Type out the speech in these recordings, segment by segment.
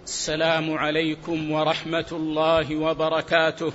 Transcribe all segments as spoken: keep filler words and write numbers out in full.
السلام عليكم ورحمة الله وبركاته.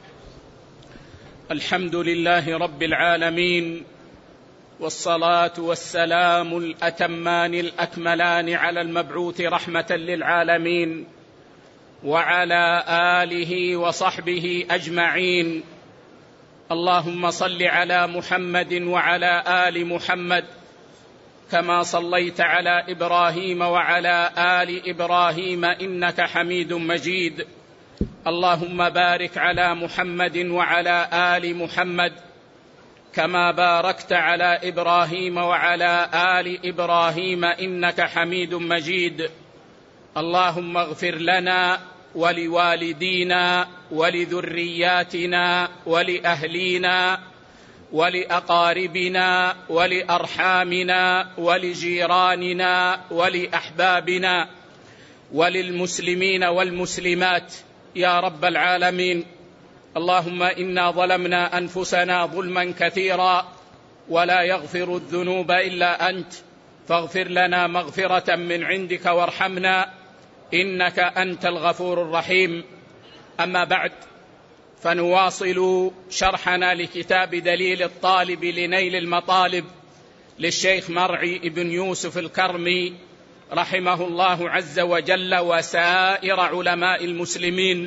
الحمد لله رب العالمين، والصلاة والسلام الأتمان الأكملان على المبعوث رحمة للعالمين وعلى آله وصحبه أجمعين. اللهم صل على محمد وعلى آل محمد كما صليت على إبراهيم وعلى آل إبراهيم إنك حميد مجيد. اللهم بارك على محمد وعلى آل محمد كما باركت على إبراهيم وعلى آل إبراهيم إنك حميد مجيد. اللهم اغفر لنا ولوالدينا ولذرياتنا ولأهلينا ولأقاربنا ولأرحامنا ولجيراننا ولأحبابنا وللمسلمين والمسلمات يا رب العالمين. اللهم إنا ظلمنا أنفسنا ظلما كثيرا ولا يغفر الذنوب إلا أنت، فاغفر لنا مغفرة من عندك وارحمنا إنك أنت الغفور الرحيم. أما بعد، فنواصل شرحنا لكتاب دليل الطالب لنيل المطالب للشيخ مرعي بن يوسف الكرمي رحمه الله عز وجل وسائر علماء المسلمين،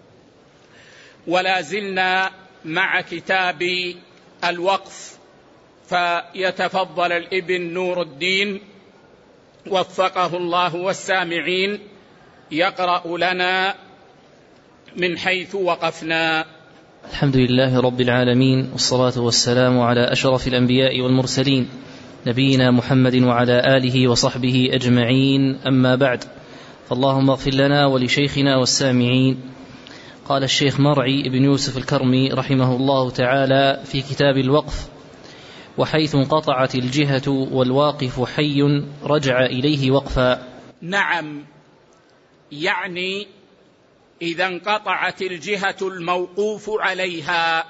ولا زلنا مع كتاب الوقف. فيتفضل الابن نور الدين وفقه الله والسامعين يقرأ لنا من حيث وقفنا. الحمد لله رب العالمين، والصلاة والسلام على أشرف الأنبياء والمرسلين نبينا محمد وعلى آله وصحبه أجمعين. أما بعد، فاللهم اغفر لنا ولشيخنا والسامعين. قال الشيخ مرعي بن يوسف الكرمي رحمه الله تعالى في كتاب الوقف: وحيث انقطعت الجهة والواقف حي رجع إليه وقفا. نعم، يعني إذا انقطعت الجهة الموقوف عليها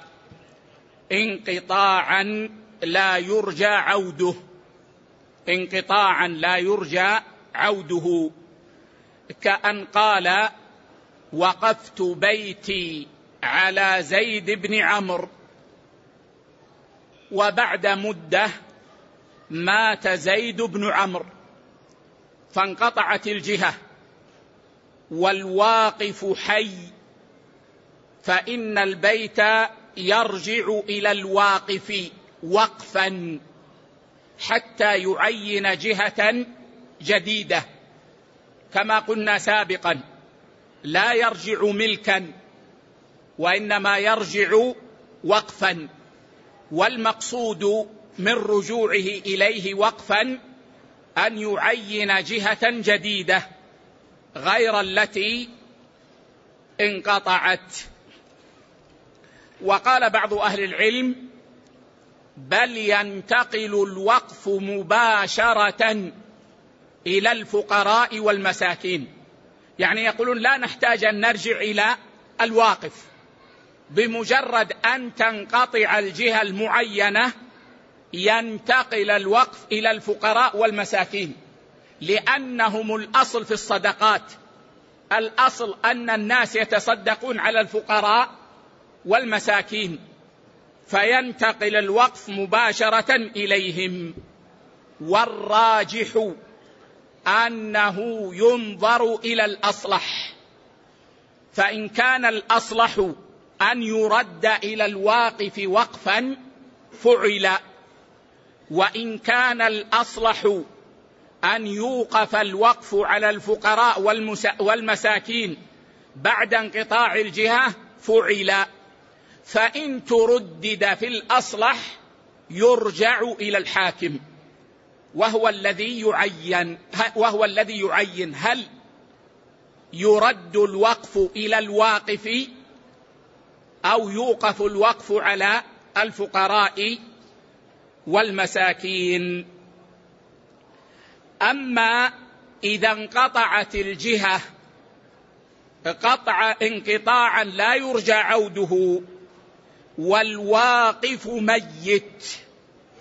انقطاعا لا يرجى عوده، انقطاعا لا يرجى عوده، كأن قال: وقفت بيتي على زيد بن عمرو، وبعد مدة مات زيد بن عمرو فانقطعت الجهة، والواقف حي، فإن البيت يرجع إلى الواقف وقفا حتى يعين جهة جديدة. كما قلنا سابقا، لا يرجع ملكا وإنما يرجع وقفا، والمقصود من رجوعه إليه وقفا أن يعين جهة جديدة غير التي انقطعت. وقال بعض أهل العلم: بل ينتقل الوقف مباشرة إلى الفقراء والمساكين، يعني يقولون لا نحتاج أن نرجع إلى الواقف، بمجرد أن تنقطع الجهة المعينة ينتقل الوقف إلى الفقراء والمساكين، لأنهم الأصل في الصدقات. الأصل أن الناس يتصدقون على الفقراء والمساكين، فينتقل الوقف مباشرة إليهم. والراجح أنه ينظر إلى الأصلح، فإن كان الأصلح أن يرد إلى الواقف وقفا فعل، وإن كان الأصلح أن يوقف الوقف على الفقراء والمساكين بعد انقطاع الجهة فعل. فإن تردد في الأصلح يرجع إلى الحاكم، وهو الذي يعين وهو الذي يعين هل يرد الوقف إلى الواقف أو يوقف الوقف على الفقراء والمساكين. أما إذا انقطعت الجهة قطع انقطاعا لا يرجى عوده والواقف ميت،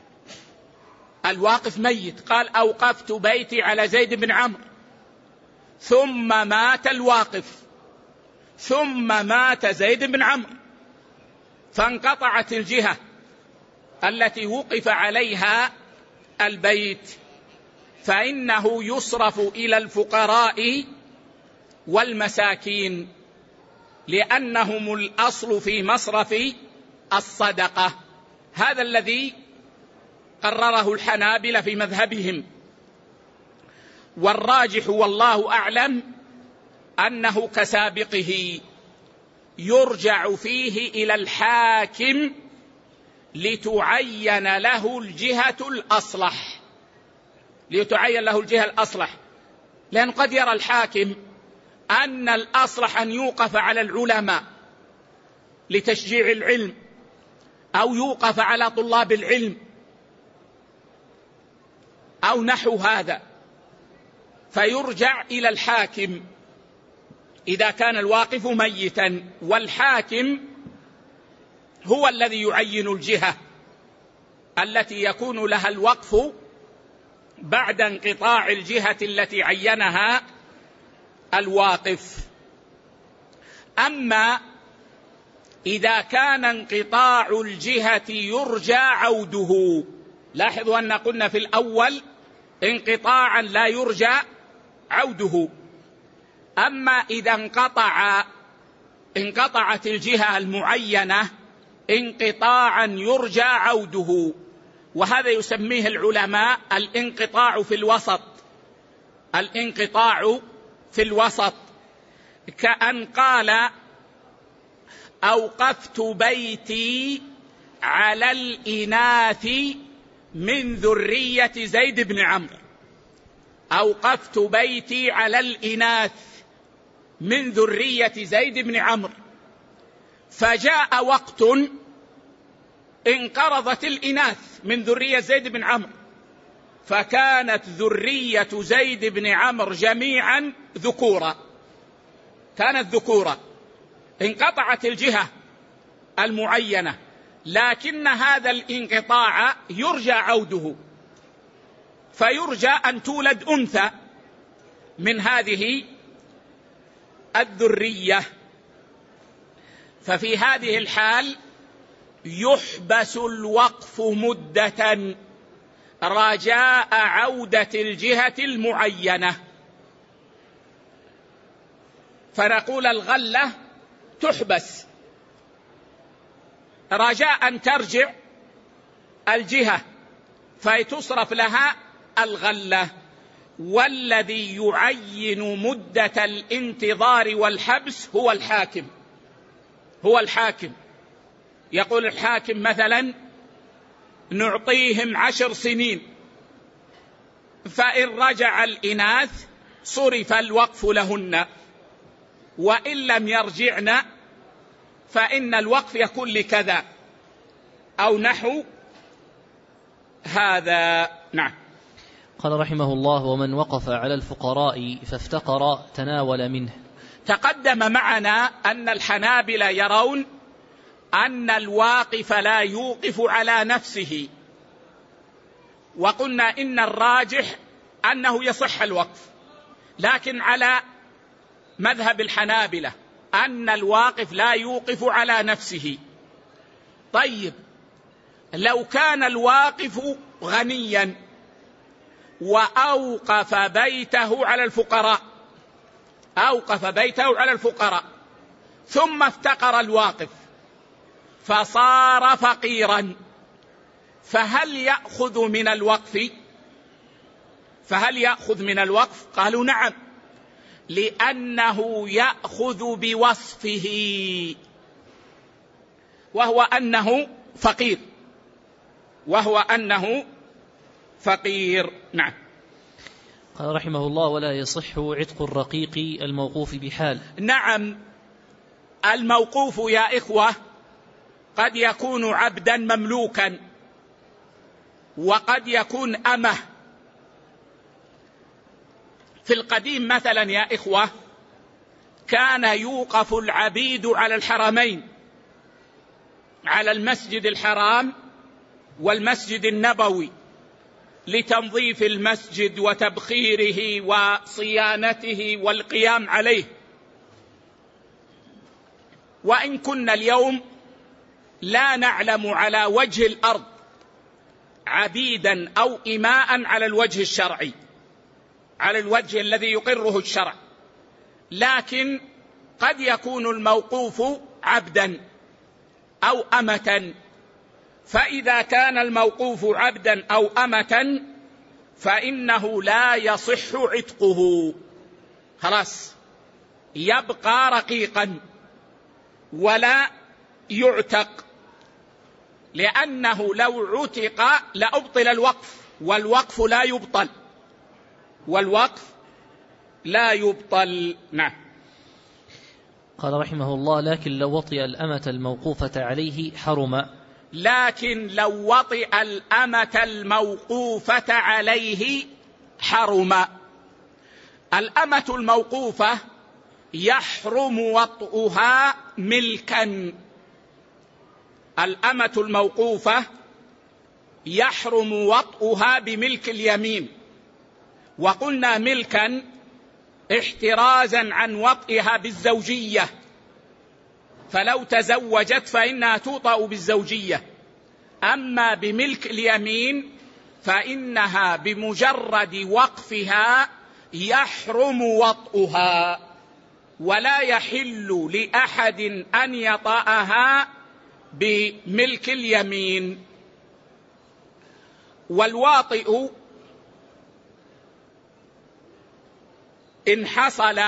الواقف ميت، قال: أوقفت بيتي على زيد بن عمرو، ثم مات الواقف ثم مات زيد بن عمرو، فانقطعت الجهة التي وقف عليها البيت، فإنه يصرف إلى الفقراء والمساكين، لأنهم الأصل في مصرف الصدقة. هذا الذي قرره الحنابلة في مذهبهم، والراجح والله أعلم أنه كسابقه، يرجع فيه إلى الحاكم لتعين له الجهة الأصلح، لتعين له الجهة الأصلح، لأن قد يرى الحاكم أن الأصلح أن يوقف على العلماء لتشجيع العلم، أو يوقف على طلاب العلم، أو نحو هذا، فيرجع إلى الحاكم إذا كان الواقف ميتا، والحاكم هو الذي يعين الجهة التي يكون لها الوقف بعد انقطاع الجهة التي عينها الواقف. أما إذا كان انقطاع الجهة يرجى عوده، لاحظوا أن قلنا في الأول انقطاعا لا يرجى عوده، أما إذا انقطع انقطعت الجهة المعينة انقطاعا يرجى عوده، وهذا يسميه العلماء الانقطاع في الوسط. الانقطاع في الوسط كأن قال: أوقفت بيتي على الإناث من ذرية زيد بن عمرو، أوقفت بيتي على الإناث من ذرية زيد بن عمرو، فجاء وقت انقرضت الإناث من ذرية زيد بن عمرو، فكانت ذرية زيد بن عمرو جميعا ذكورا، كانت ذكورا، انقطعت الجهة المعينة، لكن هذا الانقطاع يرجى عوده، فيرجى أن تولد أنثى من هذه الذرية، ففي هذه الحال يحبس الوقف مدة رجاء عودة الجهة المعينة، فنقول الغلة تحبس رجاء أن ترجع الجهة فتصرف لها الغلة. والذي يعين مدة الانتظار والحبس هو الحاكم، هو الحاكم. يقول الحاكم مثلا: نعطيهم عشر سنين، فإن رجع الإناث صرف الوقف لهن، وإن لم يرجعن فإن الوقف يكون لكذا، أو نحو هذا. نعم. قال رحمه الله: ومن وقف على الفقراء فافتقر تناول منه. تقدم معنا أن الحنابلة يرون أن الواقف لا يوقف على نفسه، وقلنا إن الراجح أنه يصح الوقف، لكن على مذهب الحنابلة أن الواقف لا يوقف على نفسه. طيب، لو كان الواقف غنيا وأوقف بيته على الفقراء، أوقف بيته على الفقراء ثم افتقر الواقف فصار فقيرا، فهل يأخذ من الوقف؟ فهل يأخذ من الوقف؟ قالوا نعم، لأنه يأخذ بوصفه، وهو أنه فقير، وهو أنه فقير. نعم. قال رحمه الله: ولا يصح عتق الرقيق الموقوف بحال. نعم، الموقوف يا إخوة قد يكون عبدا مملوكا، وقد يكون أمه. في القديم مثلا يا إخوة كان يوقف العبيد على الحرمين، على المسجد الحرام والمسجد النبوي، لتنظيف المسجد وتبخيره وصيانته والقيام عليه. وإن كنا اليوم لا نعلم على وجه الأرض عبيدا أو إماء على الوجه الشرعي، على الوجه الذي يقره الشرع، لكن قد يكون الموقوف عبدا أو أمة، فإذا كان الموقوف عبدا أو أمة فإنه لا يصح عتقه، خلاص يبقى رقيقا ولا يعتق، لأنه لو عتق لأبطل الوقف، والوقف لا يبطل، والوقف لا يبطل. نعم. قال رحمه الله: لكن لو وطئ الأمة الموقوفة عليه حرم. لكن لو وطئ الأمة الموقوفة عليه حرم. الأمة الموقوفة يحرم وطئها ملكا، الأمة الموقوفة يحرم وطئها بملك اليمين، وقلنا ملكا احترازا عن وطئها بالزوجية، فلو تزوجت فإنها توطأ بالزوجية، أما بملك اليمين فإنها بمجرد وقفها يحرم وطئها، ولا يحل لأحد أن يطأها بملك اليمين. والواطئ إن حصل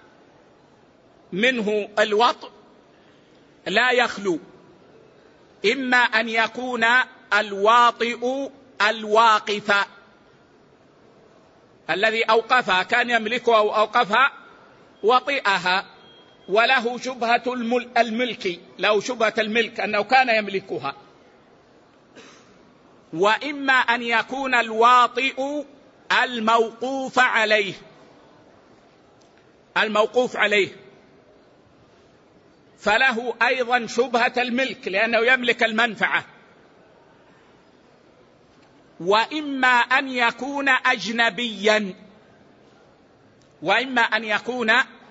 منه الوطء لا يخلو، إما أن يكون الواطئ الواقف الذي أوقفها، كان يملكها أو أوقفها وطئها، وله شبهة الملك، له شبهة الملك أنه كان يملكها، وإما أن يكون الواطئ الموقوف عليه، الموقوف عليه فله أيضا شبهة الملك لأنه يملك المنفعة، وإما أن يكون أجنبيا، وإما أن يكون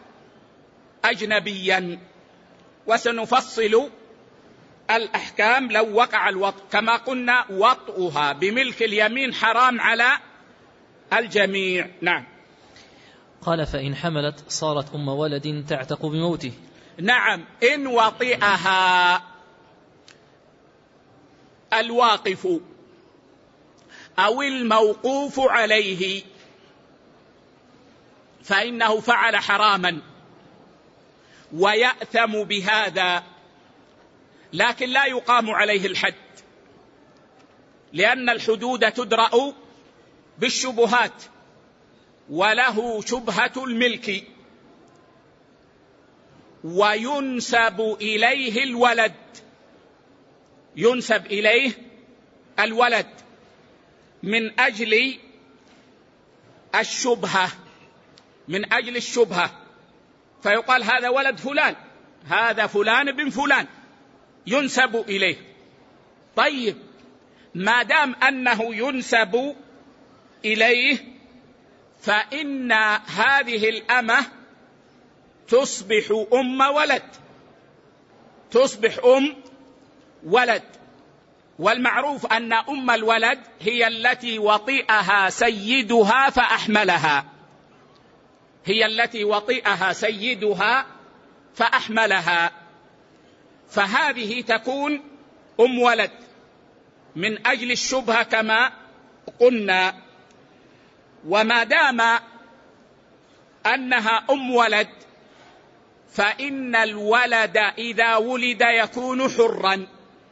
أجنبيا، وسنفصل الأحكام لو وقع الوطء. كما قلنا وطئها بملك اليمين حرام على الجميع. نعم. قال: فإن حملت صارت أم ولد تعتق بموته. نعم، إن وطئها الواقف أو الموقوف عليه فإنه فعل حراما ويأثم بهذا، لكن لا يقام عليه الحد، لأن الحدود تدرأ بالشبهات، وله شبهة الملك، وينسب إليه الولد، ينسب إليه الولد من أجل الشبهة، من أجل الشبهة، فيقال هذا ولد فلان، هذا فلان بن فلان، ينسب إليه. طيب، ما دام أنه ينسب إليه فإن هذه الأمة تصبح أم ولد، تصبح أم ولد، والمعروف أن أم الولد هي التي وطئها سيدها فأحملها، هي التي وطئها سيدها فأحملها، فهذه تكون أم ولد من أجل الشبهة كما قلنا. وما دام أنها أم ولد فإن الولد إذا ولد يكون حرا،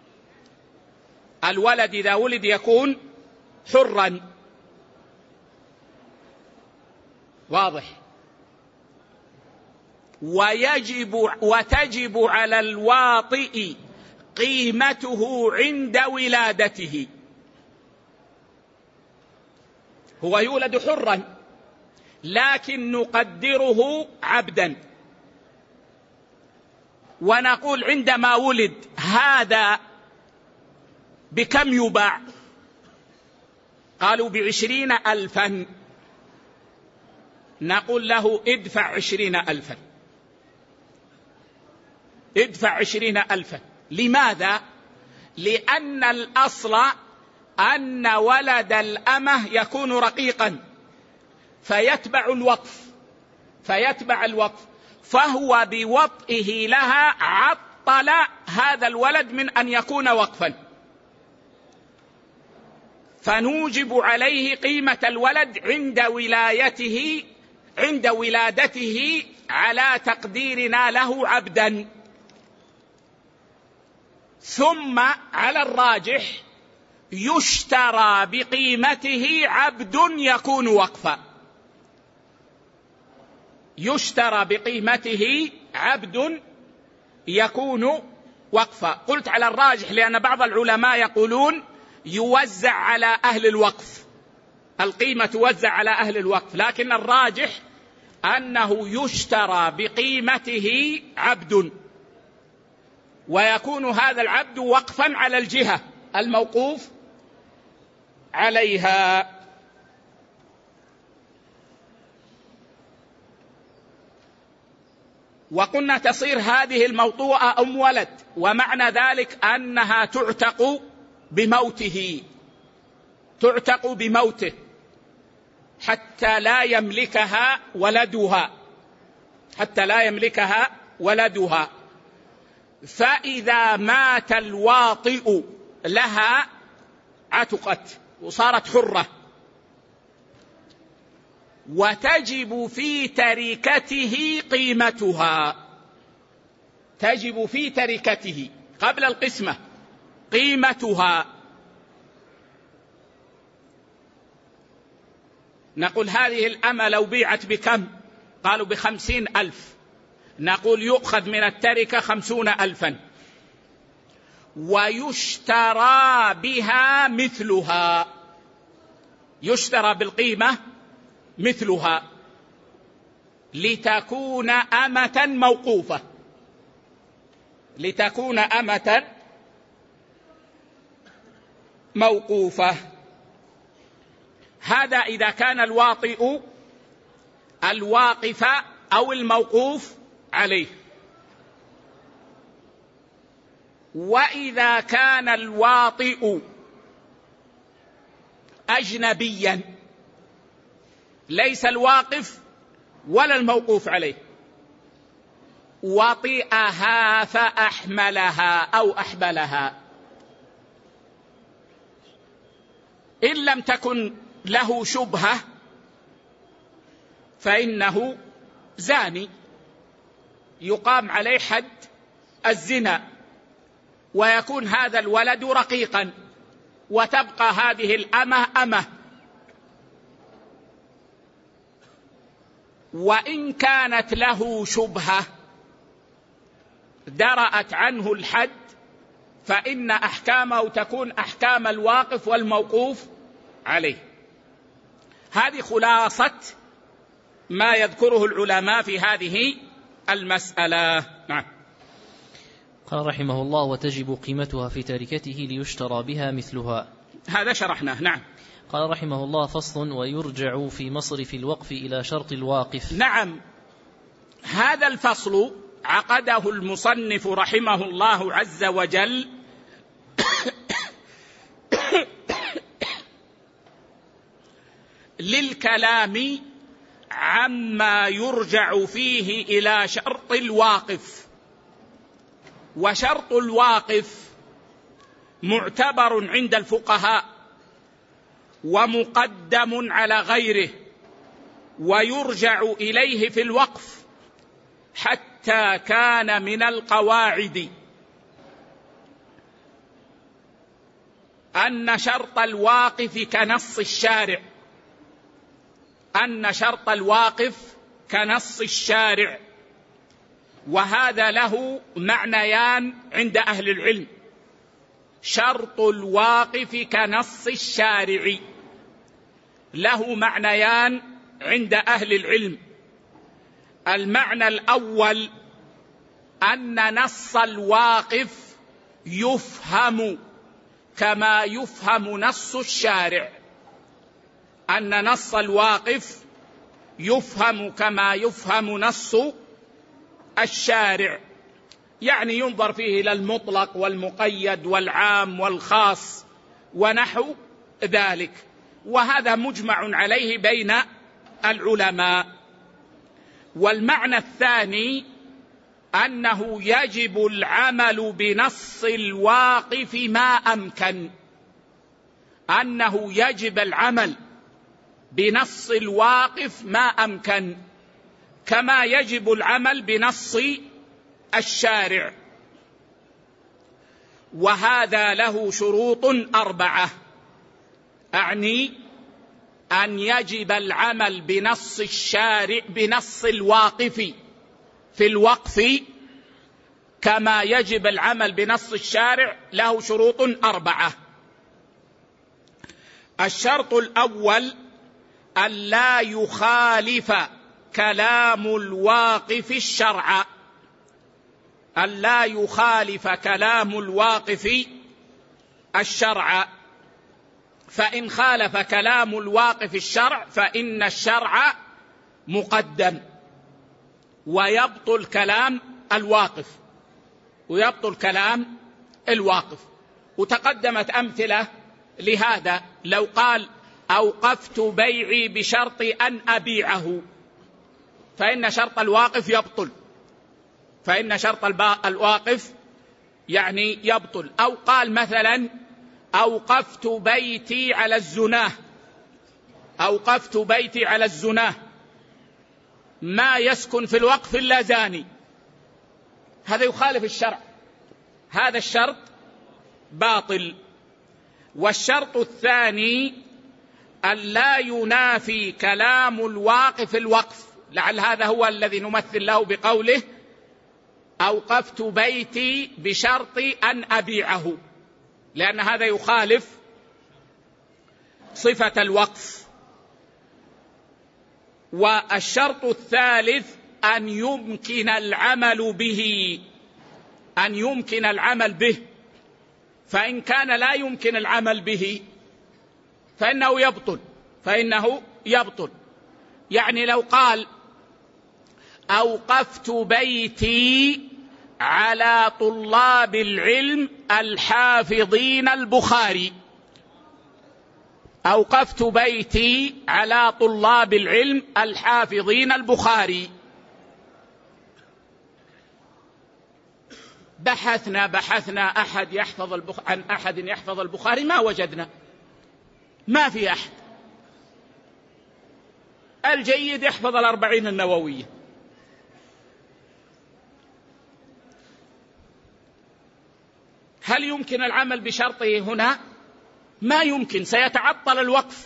الولد إذا ولد يكون حرا، واضح. ويجب وتجب على الواطئ قيمته عند ولادته، هو يولد حرا لكن نقدره عبدا، ونقول عندما ولد هذا بكم يباع؟ قالوا بعشرين ألفا، نقول له ادفع عشرين ألفا، ادفع عشرين ألفا. لماذا؟ لأن الأصل أن ولد الأمة يكون رقيقا فيتبع الوقف، فيتبع الوقف فهو بوطئه لها عطل هذا الولد من أن يكون وقفا، فنوجب عليه قيمة الولد عند ولايته عند ولادته على تقديرنا له عبدا. ثم على الراجح يشترى بقيمته عبد يكون وقفا، يشترى بقيمته عبد يكون وقفا. قلت على الراجح لأن بعض العلماء يقولون يوزع على أهل الوقف، القيمة توزع على أهل الوقف، لكن الراجح أنه يشترى بقيمته عبد، ويكون هذا العبد وقفا على الجهة الموقوف عليها. وقلنا تصير هذه الموطوءة أم ولد، ومعنى ذلك أنها تعتق بموته، تعتق بموته حتى لا يملكها ولدها، حتى لا يملكها ولدها. فإذا مات الواطئ لها عتقت وصارت حرة، وتجب في تركته قيمتها، تجب في تركته قبل القسمة قيمتها. نقول هذه الأمة لو بيعت بكم؟ قالوا بخمسين ألف، نقول يؤخذ من التركة خمسون ألفا، ويشترى بها مثلها، يشترى بالقيمة مثلها لتكون أمة موقوفة، لتكون أمة موقوفة. هذا إذا كان الواطئ الواقف أو الموقوف عليه. وإذا كان الواطئ أجنبيا ليس الواقف ولا الموقوف عليه، وطئها فأحملها أو أحبلها، إن لم تكن له شبهة فإنه زاني يقام عليه حد الزنا، ويكون هذا الولد رقيقا، وتبقى هذه الأمة أمة. وإن كانت له شبهة درأت عنه الحد فإن أحكامه تكون أحكام الواقف والموقوف عليه. هذه خلاصة ما يذكره العلماء في هذه المسألة. نعم. قال رحمه الله: وتجب قيمتها في تركته ليشترى بها مثلها. هذا شرحناه. نعم. قال رحمه الله: فصل: ويرجع في مصرف الوقف إلى شرط الواقف. نعم، هذا الفصل عقده المصنف رحمه الله عز وجل للكلام عما يرجع فيه إلى شرط الواقف. وشرط الواقف معتبر عند الفقهاء ومقدم على غيره، ويرجع إليه في الوقف حتى كان من القواعد أن شرط الواقف كنص الشارع، أن شرط الواقف كنص الشارع. وهذا له معنيان عند أهل العلم: شرط الواقف كنص الشارع له معنيان عند أهل العلم. المعنى الأول أن نص الواقف يفهم كما يفهم نص الشارع، أن نص الواقف يفهم كما يفهم نص الشارع، يعني ينظر فيه إلى المطلق والمقيد والعام والخاص ونحو ذلك، وهذا مجمع عليه بين العلماء. والمعنى الثاني أنه يجب العمل بنص الواقف ما أمكن، أنه يجب العمل بنص الواقف ما أمكن، كما يجب العمل بنص الشارع. وهذا له شروط أربعة، أعني أن يجب العمل بنص الشارع بنص الواقف في الوقف كما يجب العمل بنص الشارع، له شروط أربعة. الشرط الأول أن لا يخالف كلام الواقف الشرع، أن لا يخالف كلام الواقف الشرع، فإن خالف كلام الواقف الشرع فإن الشرع مقدم ويبطل كلام الواقف ويبطل كلام الواقف. وتقدمت أمثلة لهذا، لو قال أوقفت بيعي بشرط أن أبيعه فإن شرط الواقف يبطل، فإن شرط الواقف يعني يبطل. أو قال مثلا أوقفت بيتي على الزناه، أوقفت بيتي على الزناه ما يسكن في الوقف إلا زاني، هذا يخالف الشرع، هذا الشرط باطل. والشرط الثاني أن لا ينافي كلام الواقف الوقف، لعل هذا هو الذي نمثل له بقوله أوقفت بيتي بشرط أن أبيعه، لأن هذا يخالف صفة الوقف. والشرط الثالث أن يمكن العمل به، أن يمكن العمل به، فإن كان لا يمكن العمل به فإنه يبطل، فإنه يبطل. يعني لو قال أوقفت بيتي على طلاب العلم الحافظين البخاري، أوقفت بيتي على طلاب العلم الحافظين البخاري، بحثنا بحثنا أحد يحفظ البخ... عن أحد يحفظ البخاري ما وجدنا، ما في أحد. الجيد يحفظ الأربعين النووية، هل يمكن العمل بشرطه هنا؟ ما يمكن، سيتعطل الوقف،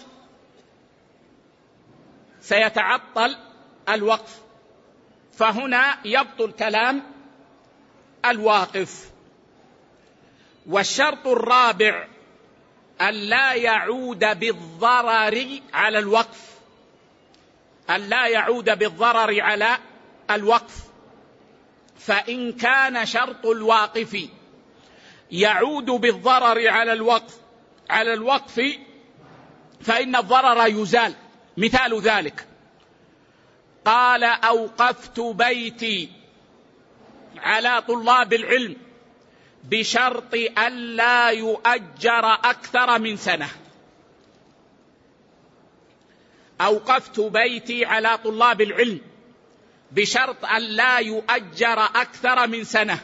سيتعطل الوقف، فهنا يبطل كلام الواقف. والشرط الرابع أن لا يعود بالضرر على الوقف، أن لا يعود بالضرر على الوقف، فإن كان شرط الواقف يعود بالضرر على الوقف على الوقف فإن الضرر يزال. مثال ذلك قال أوقفت بيتي على طلاب العلم بشرط ألا يؤجر أكثر من سنة، أوقفت بيتي على طلاب العلم بشرط ألا يؤجر أكثر من سنة،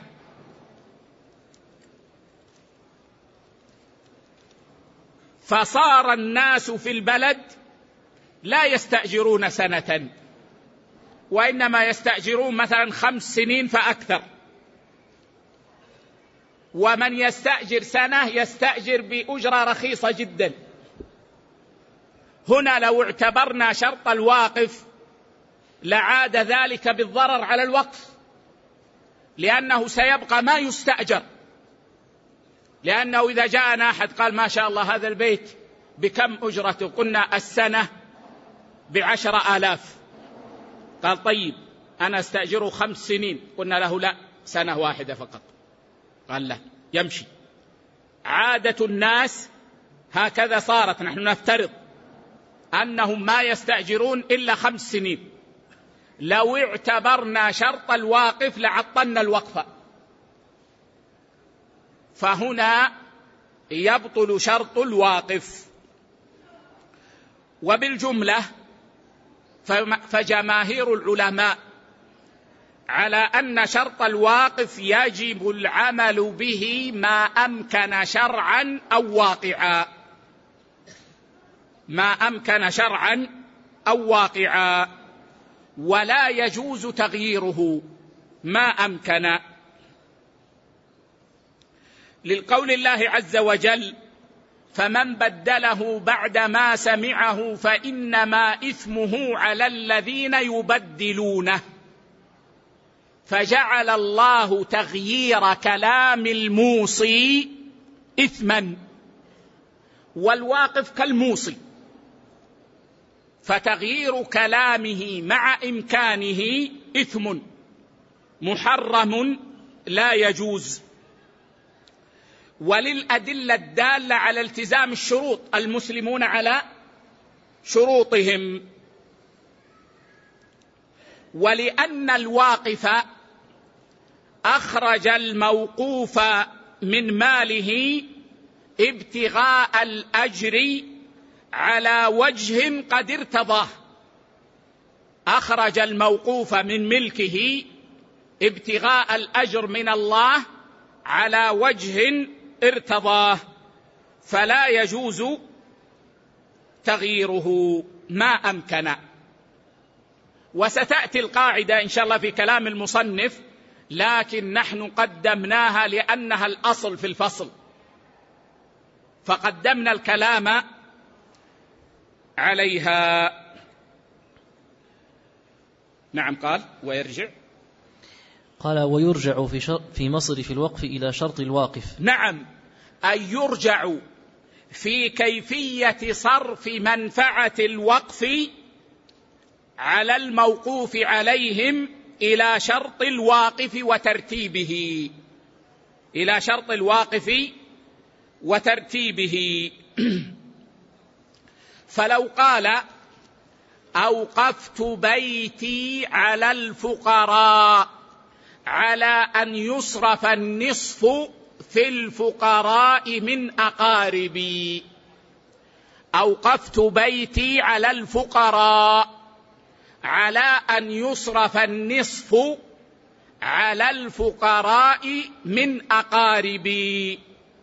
فصار الناس في البلد لا يستأجرون سنة، وإنما يستأجرون مثلا خمس سنين فأكثر، ومن يستأجر سنة يستأجر بأجرة رخيصة جدا. هنا لو اعتبرنا شرط الواقف لعاد ذلك بالضرر على الوقف، لأنه سيبقى ما يستأجر، لأنه إذا جاءنا أحد قال ما شاء الله هذا البيت بكم أجرته؟ قلنا السنة بعشر آلاف، قال طيب أنا استأجره خمس سنين، قلنا له لا، سنة واحدة فقط، قال لا، يمشي. عادة الناس هكذا صارت، نحن نفترض أنهم ما يستأجرون إلا خمس سنين. لو اعتبرنا شرط الواقف لعطلنا الوقف، فهنا يبطل شرط الواقف. وبالجملة فجماهير العلماء على أن شرط الواقف يجب العمل به ما أمكن شرعا أو واقعا، ما أمكن شرعا أو واقعا، ولا يجوز تغييره ما أمكن، للقول الله عز وجل: فمن بدله بعدما سمعه فإنما إثمه على الذين يبدلونه. فجعل الله تغيير كلام الموصي إثما، والواقف كالموصي، فتغيير كلامه مع إمكانه إثم محرم لا يجوز. وللأدلة الدالة على التزام الشروط، المسلمون على شروطهم. ولأن الواقف أخرج الموقوف من ماله ابتغاء الأجر على وجه قد ارتضاه، أخرج الموقوف من ملكه ابتغاء الأجر من الله على وجه ارتضاه، فلا يجوز تغييره ما أمكن. وستأتي القاعدة إن شاء الله في كلام المصنف، لكن نحن قدمناها لأنها الأصل في الفصل، فقدمنا الكلام عليها. نعم. قال ويرجع، قال ويرجع في, شر في مصرف الوقف إلى شرط الواقف. نعم، أي يرجع في كيفية صرف منفعة الوقف على الموقوف عليهم إلى شرط الواقف وترتيبه، إلى شرط الواقف وترتيبه. فلو قال: أوقفت بيتي على الفقراء على أن يصرف النصف في الفقراء من أقاربي، أوقفت بيتي على الفقراء على أن يصرف النصف على الفقراء من أقاربي.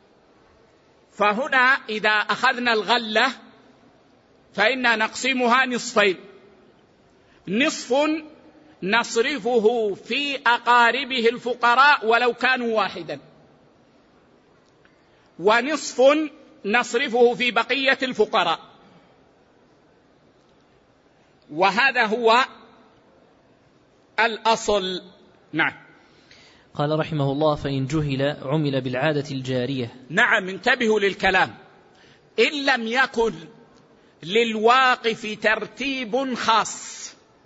فهنا إذا أخذنا الغلة فإننا نقسمها نصفين: نصف نصرفه في أقاربه الفقراء ولو كانوا واحدا، ونصف نصرفه في بقية الفقراء. وهذا هو الأصل. نعم. قال رحمه الله: فإن جهل عمل بالعادة الجارية. نعم، انتبهوا للكلام. إن لم يكن للواقف ترتيب خاص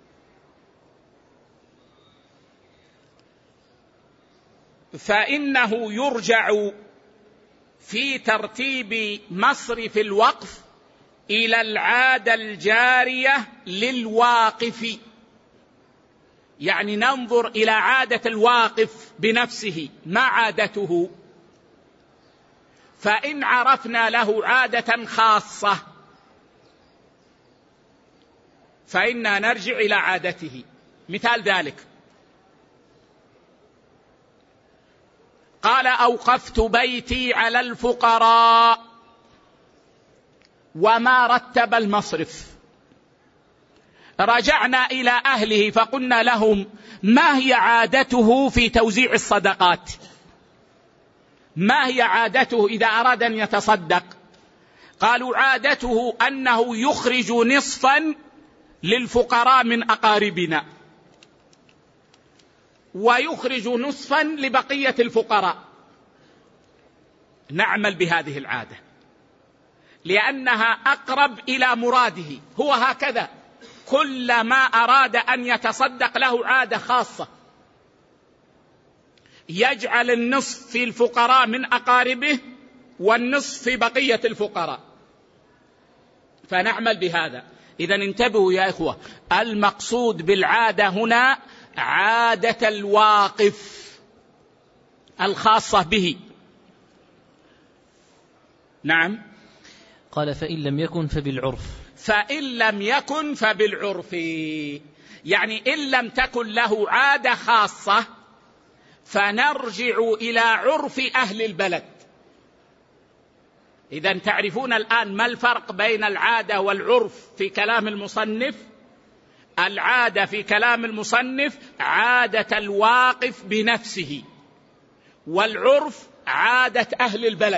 فإنه يرجع في ترتيب مصرف الوقف إلى العادة الجارية للواقف، يعني ننظر إلى عادة الواقف بنفسه ما عادته، فإن عرفنا له عادة خاصة فإننا نرجع إلى عادته. مثال ذلك: قال: أوقفت بيتي على الفقراء، وما رتب المصرف. رجعنا إلى أهله فقلنا لهم: ما هي عادته في توزيع الصدقات؟ ما هي عادته إذا أراد أن يتصدق؟ قالوا: عادته أنه يخرج نصفا للفقراء من أقاربنا، ويخرج نصفا لبقية الفقراء. نعمل بهذه العادة لأنها أقرب إلى مراده. هو هكذا كلما أراد أن يتصدق له عادة خاصة، يجعل النصف في الفقراء من أقاربه والنصف في بقية الفقراء، فنعمل بهذا. إذن انتبهوا يا إخوة، المقصود بالعادة هنا عادة الواقف الخاصة به. نعم. قال فإن لم يكن فبالعرف. فإن لم يكن فبالعرف، يعني إن لم تكن له عادة خاصة فنرجع إلى عرف أهل البلد. إذن تعرفون الآن ما الفرق بين العادة والعرف في كلام المصنف؟ العادة في كلام المصنف عادة الواقف بنفسه، والعرف عادة أهل البلد،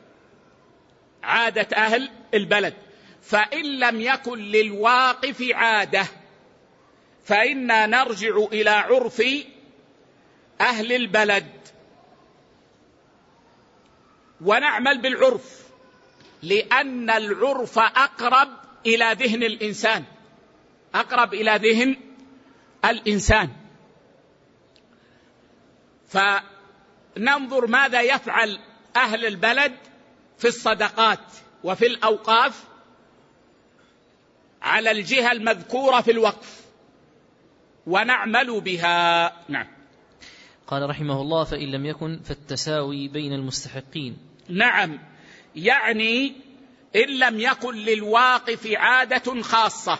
عادة أهل البلد. فإن لم يكن للواقف عادة فإنا نرجع إلى عرف أهل البلد ونعمل بالعرف، لأن العرف أقرب إلى ذهن الإنسان، أقرب إلى ذهن الإنسان. فننظر ماذا يفعل أهل البلد في الصدقات وفي الأوقاف على الجهة المذكورة في الوقف ونعمل بها. نعم. قال رحمه الله فإن لم يكن فالتساوي بين المستحقين. نعم، يعني إن لم يكن للواقف عادة خاصة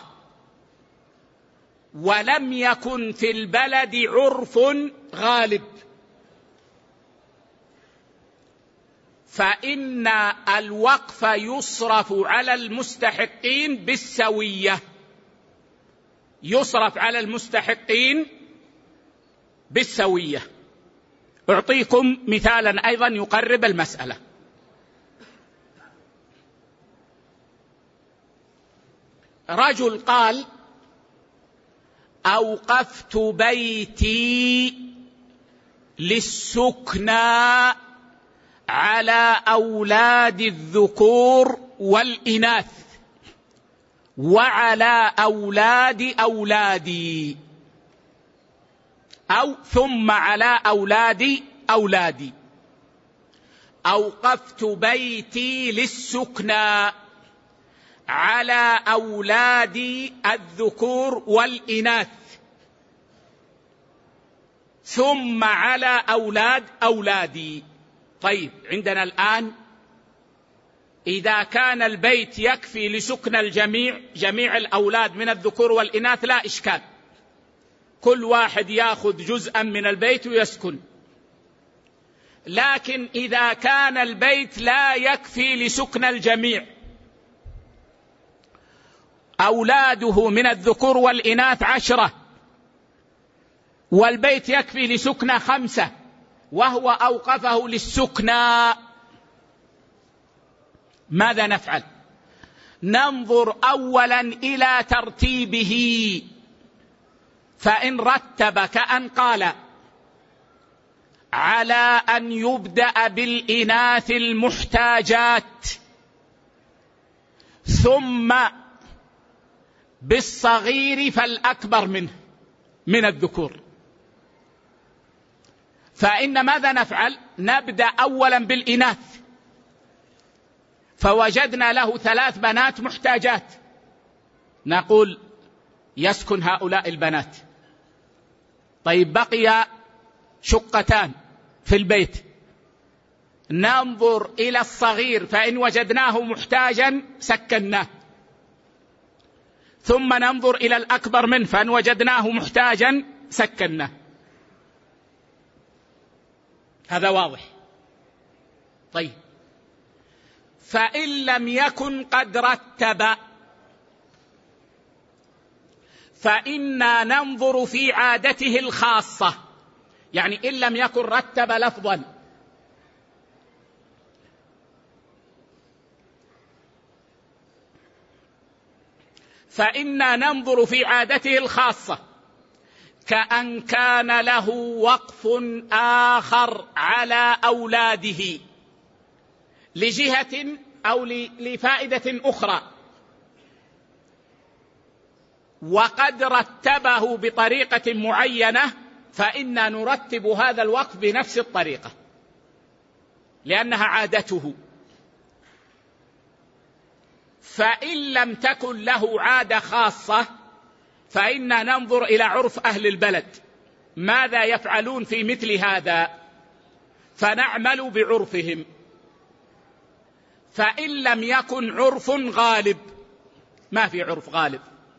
ولم يكن في البلد عرف غالب فإن الوقف يصرف على المستحقين بالسوية، يصرف على المستحقين بالسوية. أعطيكم مثالا أيضا يقرب المسألة. رجل قال أوقفت بيتي للسكنى على أولاد الذكور والإناث وعلى أولاد أولادي، أو ثم على أولاد أولادي. أوقفت بيتي للسكنى على أولاد الذكور والإناث ثم على أولاد أولادي. طيب، عندنا الآن إذا كان البيت يكفي لسكن الجميع، جميع الأولاد من الذكور والإناث، لا إشكال، كل واحد يأخذ جزءا من البيت ويسكن. لكن إذا كان البيت لا يكفي لسكن الجميع، أولاده من الذكور والإناث عشرة والبيت يكفي لسكن خمسة وهو أوقفه للسكنى، ماذا نفعل؟ ننظر أولا إلى ترتيبه، فإن رتب كأن قال على أن يبدأ بالإناث المحتاجات ثم بالصغير فالأكبر منه من الذكور، فإن ماذا نفعل؟ نبدأ أولا بالإناث، فوجدنا له ثلاث بنات محتاجات، نقول يسكن هؤلاء البنات. طيب، بقي شقتان في البيت، ننظر إلى الصغير فإن وجدناه محتاجا سكناه، ثم ننظر إلى الأكبر منه فإن وجدناه محتاجا سكناه. هذا واضح. طيب، فإن لم يكن قد رتب فإنا ننظر في عادته الخاصة، يعني إن لم يكن رتب لفظا فإنا ننظر في عادته الخاصة، كأن كان له وقف آخر على أولاده لجهة أو لفائدة أخرى، وقد رتبه بطريقة معينة، فإنا نرتب هذا الوقف بنفس الطريقة لأنها عادته. فإن لم تكن له عادة خاصة فإنا ننظر إلى عرف أهل البلد ماذا يفعلون في مثل هذا فنعمل بعرفهم. فإن لم يكن عرف غالب، ما في عرف غالب،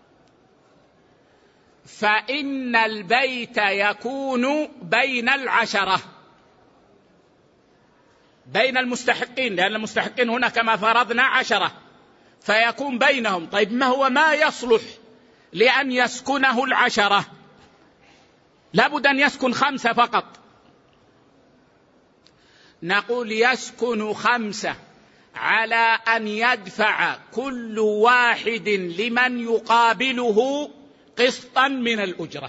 فإن البيت يكون بين العشرة، بين المستحقين، لأن المستحقين هنا كما فرضنا عشرة، فيكون بينهم. طيب ما هو ما يصلح لأن يسكنه العشرة؟ لابد أن يسكن خمسة فقط. نقول يسكن خمسة على أن يدفع كل واحد لمن يقابله قسطا من الأجرة.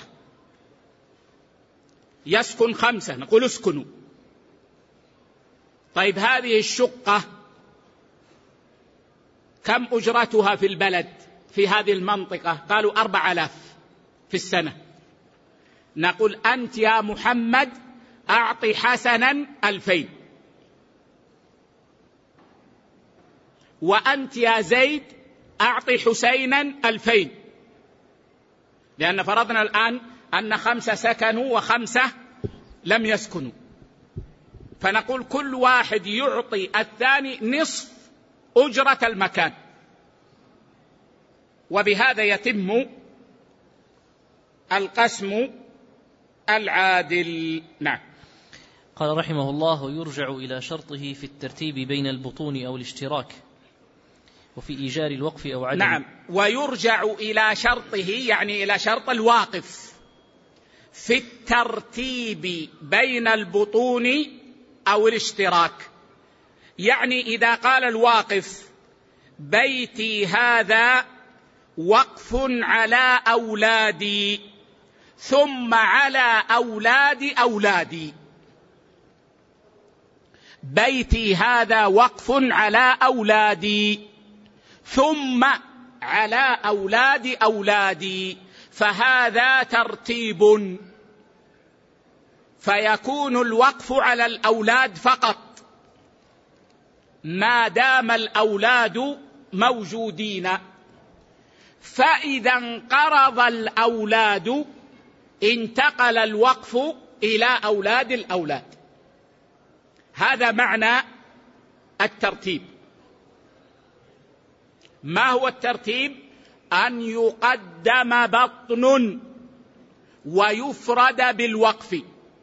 يسكن خمسة، نقول اسكنوا. طيب هذه الشقة كم أجرتها في البلد في هذه المنطقة؟ قالوا أربع آلاف في السنة. نقول أنت يا محمد أعطي حسنا ألفين، وأنت يا زيد أعطي حسينا ألفين، لأن فرضنا الآن أن خمسة سكنوا وخمسة لم يسكنوا، فنقول كل واحد يعطي الثاني نصف أجرة المكان، وبهذا يتم القسم العادل. نعم. قال رحمه الله: يرجع إلى شرطه في الترتيب بين البطون أو الاشتراك، وفي إيجار الوقف أو عدم. نعم، ويرجع إلى شرطه يعني إلى شرط الواقف في الترتيب بين البطون أو الاشتراك. يعني إذا قال الواقف بيتي هذا وقف على أولادي ثم على أولاد أولادي، بيتي هذا وقف على أولادي ثم على أولاد أولادي، فهذا ترتيب، فيكون الوقف على الأولاد فقط ما دام الأولاد موجودين. فإذا انقرض الأولاد انتقل الوقف إلى أولاد الأولاد. هذا معنى الترتيب. ما هو الترتيب؟ أن يقدم بطن ويفرد بالوقف،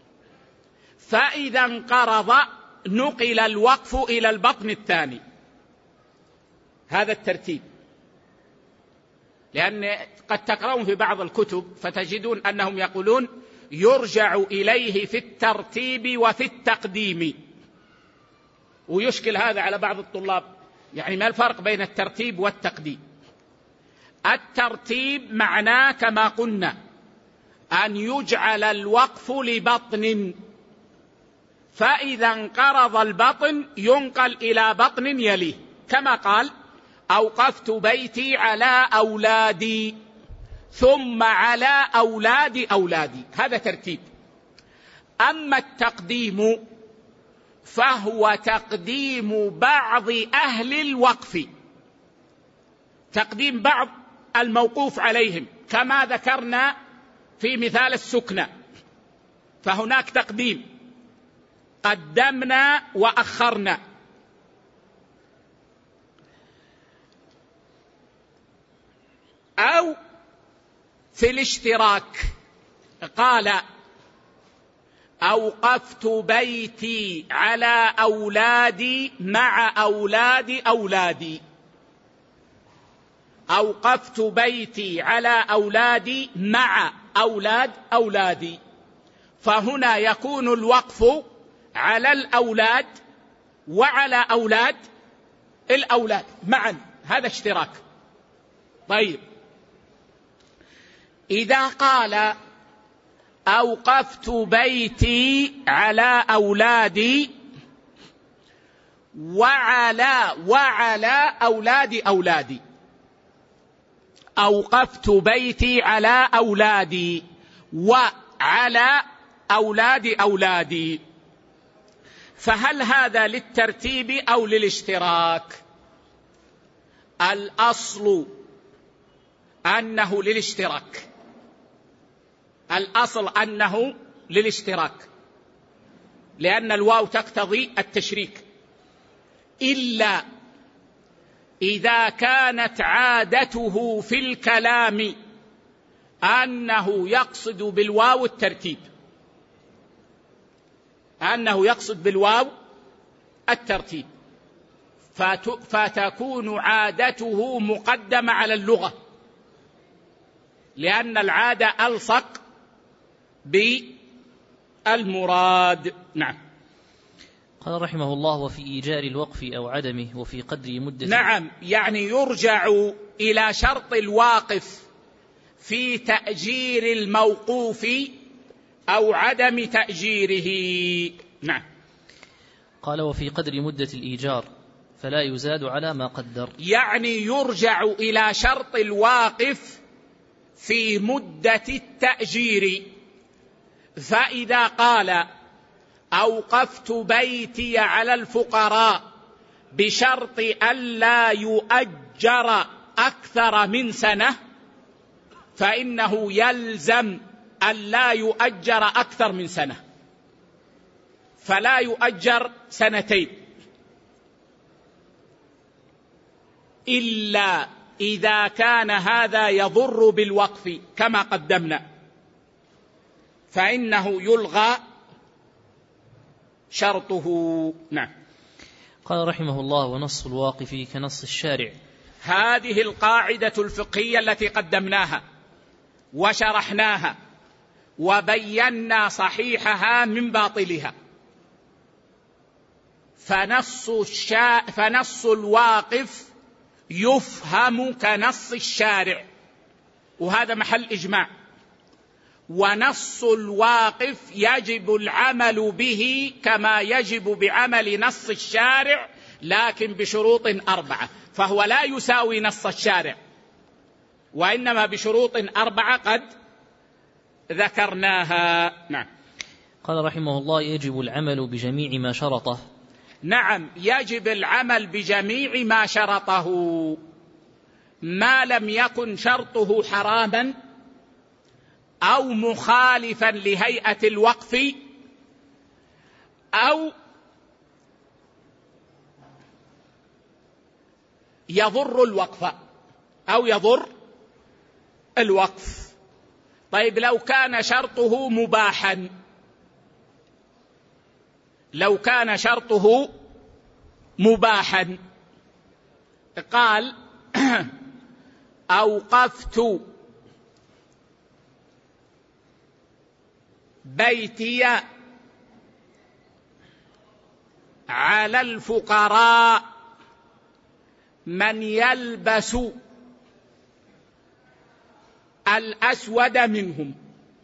فإذا انقرض نقل الوقف إلى البطن الثاني. هذا الترتيب. لأن قد تقرؤون في بعض الكتب فتجدون أنهم يقولون يرجع إليه في الترتيب وفي التقديم، ويشكل هذا على بعض الطلاب. يعني ما الفرق بين الترتيب والتقديم؟ الترتيب معناه كما قلنا أن يجعل الوقف لبطن، فإذا انقرض البطن ينقل إلى بطن يليه، كما قال أوقفت بيتي على أولادي ثم على أولاد أولادي. هذا ترتيب. أما التقديم فهو تقديم بعض أهل الوقف، تقديم بعض الموقوف عليهم، كما ذكرنا في مثال السكنى، فهناك تقديم، قدمنا وأخرنا. أو في الاشتراك قال أوقفت بيتي على أولادي مع أولاد أولادي، أوقفت بيتي على أولادي مع أولاد أولادي، فهنا يكون الوقف على الأولاد وعلى أولاد الأولاد معا. هذا اشتراك. طيب إذا قال أوقفت بيتي على أولادي وعلى وعلى أولاد أولادي، أوقفت بيتي على أولادي وعلى أولاد أولادي، فهل هذا للترتيب أو للاشتراك؟ الأصل أنه للاشتراك، الأصل أنه للاشتراك، لأن الواو تقتضي التشريك، إلا إذا كانت عادته في الكلام أنه يقصد بالواو الترتيب، أنه يقصد بالواو الترتيب، فتكون عادته مقدمة على اللغة، لأن العادة ألصق بالمراد. نعم. قال رحمه الله: وفي إيجار الوقف أو عدمه وفي قدر مدة. نعم، يعني يرجع إلى شرط الواقف في تأجير الموقوف أو عدم تأجيره. نعم. قال: وفي قدر مدة الإيجار فلا يزاد على ما قدر، يعني يرجع إلى شرط الواقف في مدة التأجير، فإذا قال: أوقفت بيتي على الفقراء بشرط ألا يؤجر أكثر من سنة، فإنه يلزم ألا يؤجر أكثر من سنة، فلا يؤجر سنتين، إلا إذا كان هذا يضر بالوقف كما قدمنا، فإنه يلغى شرطه. نعم. قال رحمه الله: ونص الواقف كنص الشارع. هذه القاعدة الفقهية التي قدمناها وشرحناها وبينا صحيحها من باطلها، فنص, الشا... فنص الواقف يفهم كنص الشارع، وهذا محل إجماع. ونص الواقف يجب العمل به كما يجب بعمل نص الشارع، لكن بشروط أربعة، فهو لا يساوي نص الشارع، وإنما بشروط أربعة قد ذكرناها. نعم. قال رحمه الله: يجب العمل بجميع ما شرطه. نعم، يجب العمل بجميع ما شرطه، ما لم يكن شرطه حراما أو مخالفا لهيئة الوقف أو يضر الوقف أو يضر الوقف. طيب، لو كان شرطه مباحا، لو كان شرطه مباحا قال: أوقفت بيتي على الفقراء من يلبس الأسود منهم،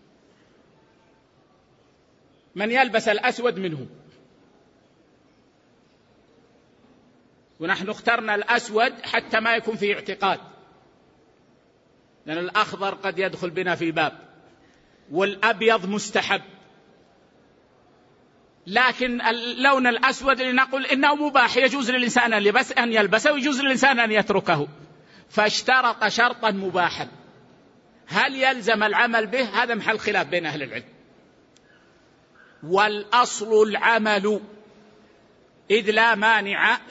من يلبس الأسود منهم. ونحن اخترنا الأسود حتى ما يكون فيه اعتقاد، لأن الأخضر قد يدخل بنا في باب، والأبيض مستحب، لكن اللون الأسود لنقول إنه مباح، يجوز للإنسان أن يلبسه ويجوز للإنسان أن يتركه، فاشترط شرطا مباحا، هل يلزم العمل به؟ هذا محل خلاف بين أهل العلم. والأصل العمل، إذ لا مانع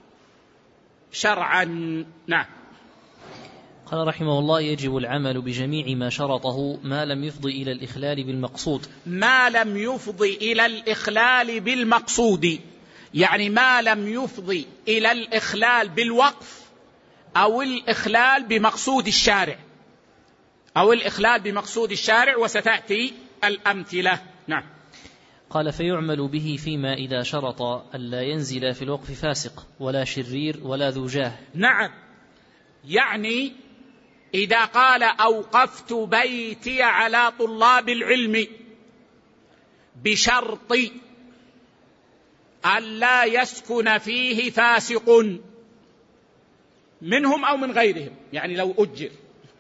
شرعا. نعم. قال رحمه الله: يجب العمل بجميع ما شرطه ما لم يفضي إلى الإخلال بالمقصود. ما لم يفضي إلى الإخلال بالمقصود، يعني ما لم يفضي إلى الإخلال بالوقف أو الإخلال بمقصود الشارع، أو الإخلال بمقصود الشارع، وستأتي الأمثلة. نعم. قال: فيعمل به فيما إذا شرط ألا ينزل في الوقف فاسق ولا شرير ولا ذو جاه. نعم، يعني إذا قال: أوقفت بيتي على طلاب العلم بشرط ألا يسكن فيه فاسق منهم أو من غيرهم، يعني لو أجر،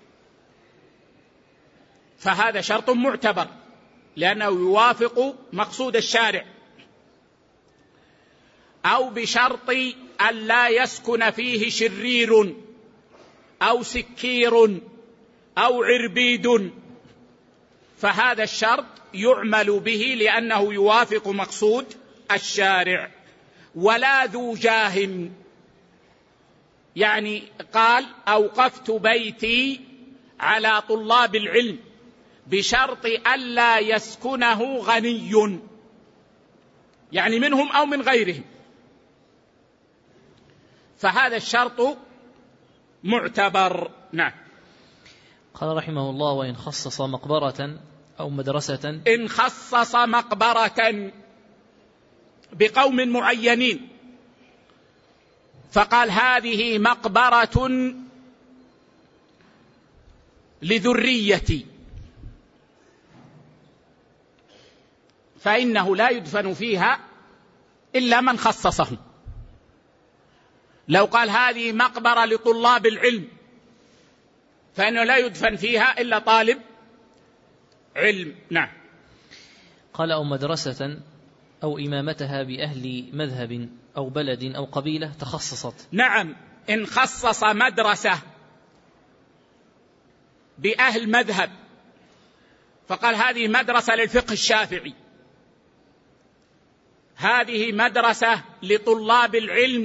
فهذا شرط معتبر لأنه يوافق مقصود الشارع. أو بشرط ألا يسكن فيه شرير، أو سكير أو عربيد، فهذا الشرط يعمل به لأنه يوافق مقصود الشارع. ولا ذو جاه، يعني قال أوقفت بيتي على طلاب العلم بشرط ألا يسكنه غني، يعني منهم أو من غيرهم، فهذا الشرط معتبر. نعم. قال رحمه الله: وإن خصص مقبرة أو مدرسة. إن خصص مقبرة بقوم معينين فقال هذه مقبرة لذريتي، فإنه لا يدفن فيها إلا من خصصه. لو قال هذه مقبرة لطلاب العلم فإنه لا يدفن فيها إلا طالب علم. نعم. قال: أو مدرسة أو إمامتها بأهل مذهب أو بلد أو قبيلة تخصصت. نعم، إن خصص مدرسة بأهل مذهب فقال هذه مدرسة للفقه الشافعي، هذه مدرسة لطلاب العلم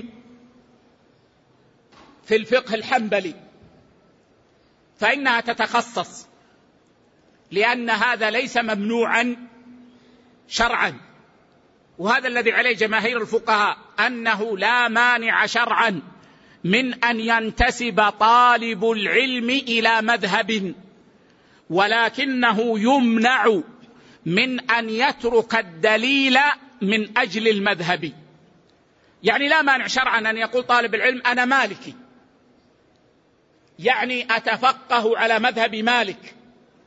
في الفقه الحنبلي، فإنها تتخصص، لأن هذا ليس ممنوعا شرعا، وهذا الذي عليه جماهير الفقهاء، أنه لا مانع شرعا من أن ينتسب طالب العلم إلى مذهب، ولكنه يمنع من أن يترك الدليل من أجل المذهب. يعني لا مانع شرعا أن يقول طالب العلم أنا مالكي، يعني أتفقه على مذهب مالك،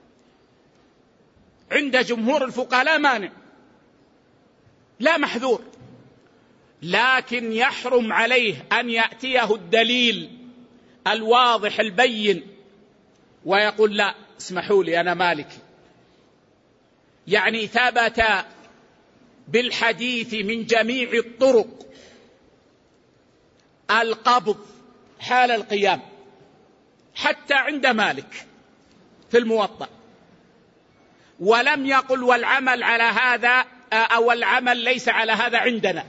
عند جمهور الفقهاء لا مانع، لا محذور، لكن يحرم عليه أن يأتيه الدليل الواضح البين ويقول لا اسمحوا لي أنا مالكي. يعني ثبت بالحديث من جميع الطرق القبض حال القيام حتى عند مالك في الموطأ، ولم يقل والعمل على هذا أو العمل ليس على هذا عندنا.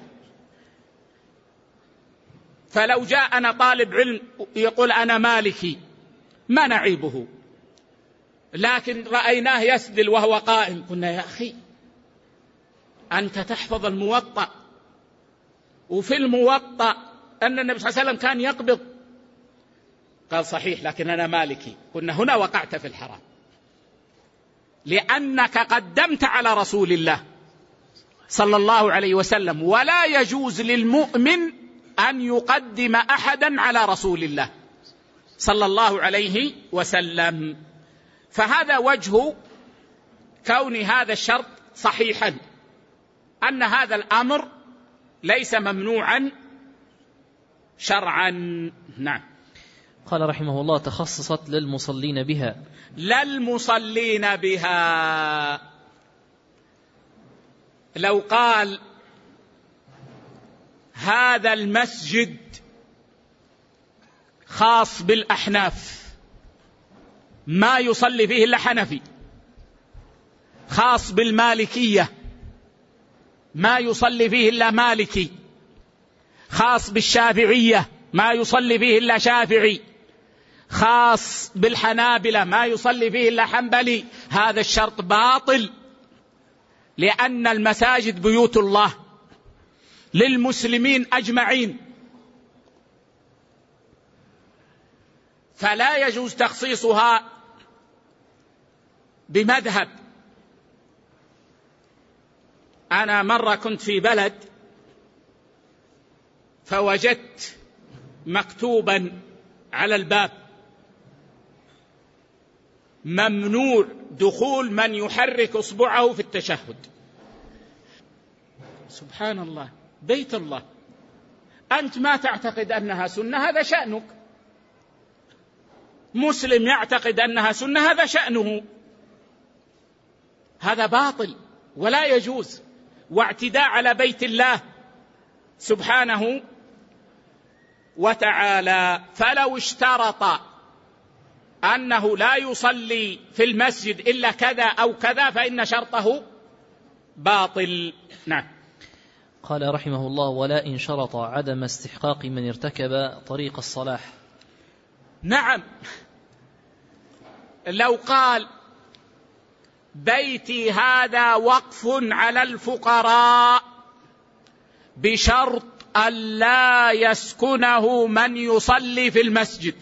فلو جاءنا طالب علم يقول أنا مالكي ما نعيبه، لكن رأيناه يسدل وهو قائم قلنا يا أخي أنت تحفظ الموطأ، وفي الموطأ أن النبي صلى الله عليه وسلم كان يقبض، قال صحيح لكن أنا مالكي، قلنا هنا وقعت في الحرام، لأنك قدمت على رسول الله صلى الله عليه وسلم، ولا يجوز للمؤمن أن يقدم أحدا على رسول الله صلى الله عليه وسلم. فهذا وجه كون هذا الشرط صحيحا، أن هذا الأمر ليس ممنوعا شرعا. نعم. قال رحمه الله: تخصصت للمصلين بها. للمصلين بها، لو قال هذا المسجد خاص بالأحناف ما يصلي فيه إلا حنفي، خاص بالمالكية ما يصلي فيه إلا مالكي، خاص بالشافعية ما يصلي فيه إلا شافعي، خاص بالحنابلة ما يصلي فيه إلا حنبلي، هذا الشرط باطل، لأن المساجد بيوت الله للمسلمين أجمعين، فلا يجوز تخصيصها بمذهب. أنا مرة كنت في بلد فوجدت مكتوبا على الباب ممنوع دخول من يحرك إصبعه في التشهد. سبحان الله، بيت الله، أنت ما تعتقد أنها سنة هذا شأنك، مسلم يعتقد أنها سنة هذا شأنه، هذا باطل ولا يجوز، واعتداء على بيت الله سبحانه وتعالى. فلو اشترط أنه لا يصلي في المسجد إلا كذا أو كذا فإن شرطه باطل. نعم. قال رحمه الله: ولا إن شرط عدم استحقاق من ارتكب طريق الصلاح. نعم، لو قال بيتي هذا وقف على الفقراء بشرط أن لا يسكنه من يصلي في المسجد،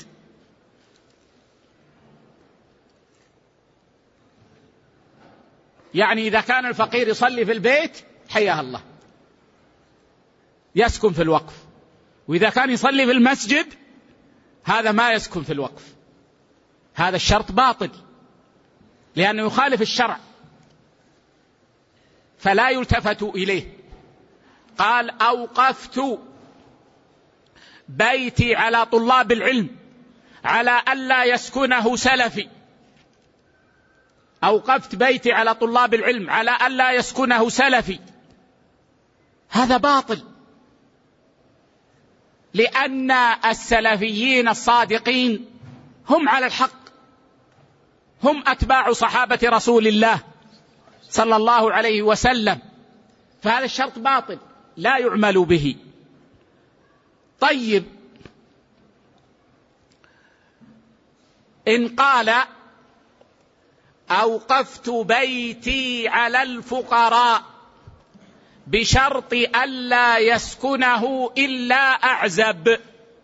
يعني إذا كان الفقير يصلي في البيت حياه الله يسكن في الوقف، وإذا كان يصلي في المسجد هذا ما يسكن في الوقف، هذا الشرط باطل لأنه يخالف الشرع فلا يلتفت إليه. قال: أوقفت بيتي على طلاب العلم على ألا يسكنه سلفي، أوقفت بيتي على طلاب العلم على ألا يسكنه سلفي، هذا باطل، لأن السلفيين الصادقين هم على الحق، هم أتباع صحابة رسول الله صلى الله عليه وسلم، فهذا الشرط باطل لا يعمل به. طيب، إن قال: أوقفت بيتي على الفقراء بشرط ألا يسكنه إلا أعزب،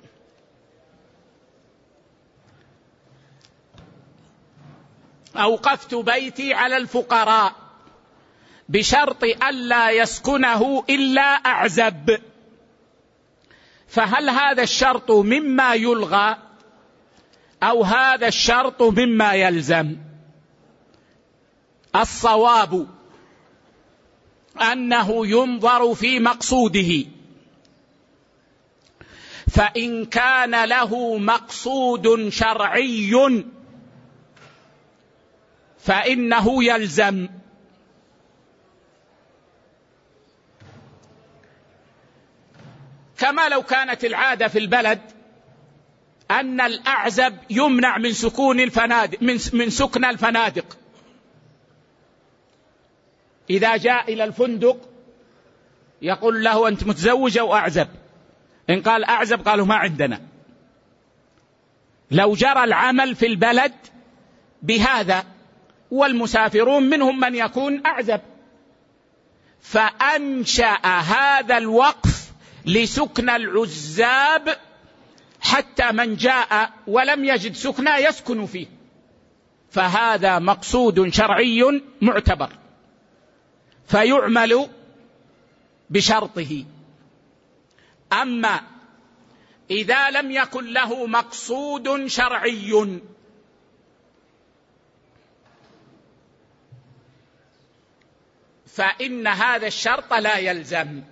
أوقفت بيتي على الفقراء بشرط ألا يسكنه إلا أعزب، فهل هذا الشرط مما يلغى أو هذا الشرط مما يلزم؟ الصواب أنه ينظر في مقصوده، فإن كان له مقصود شرعي فإنه يلزم، كما لو كانت العادة في البلد أن الأعزب يمنع من سكون الفنادق من من سكن الفنادق، إذا جاء إلى الفندق يقول له: أنت متزوج أو أعزب؟ إن قال أعزب قالوا ما عندنا. لو جرى العمل في البلد بهذا والمسافرون منهم من يكون أعزب، فأنشأ هذا الوقف لسكن العزاب حتى من جاء ولم يجد سكنا يسكن فيه، فهذا مقصود شرعي معتبر فيعمل بشرطه. أما إذا لم يكن له مقصود شرعي فإن هذا الشرط لا يلزم،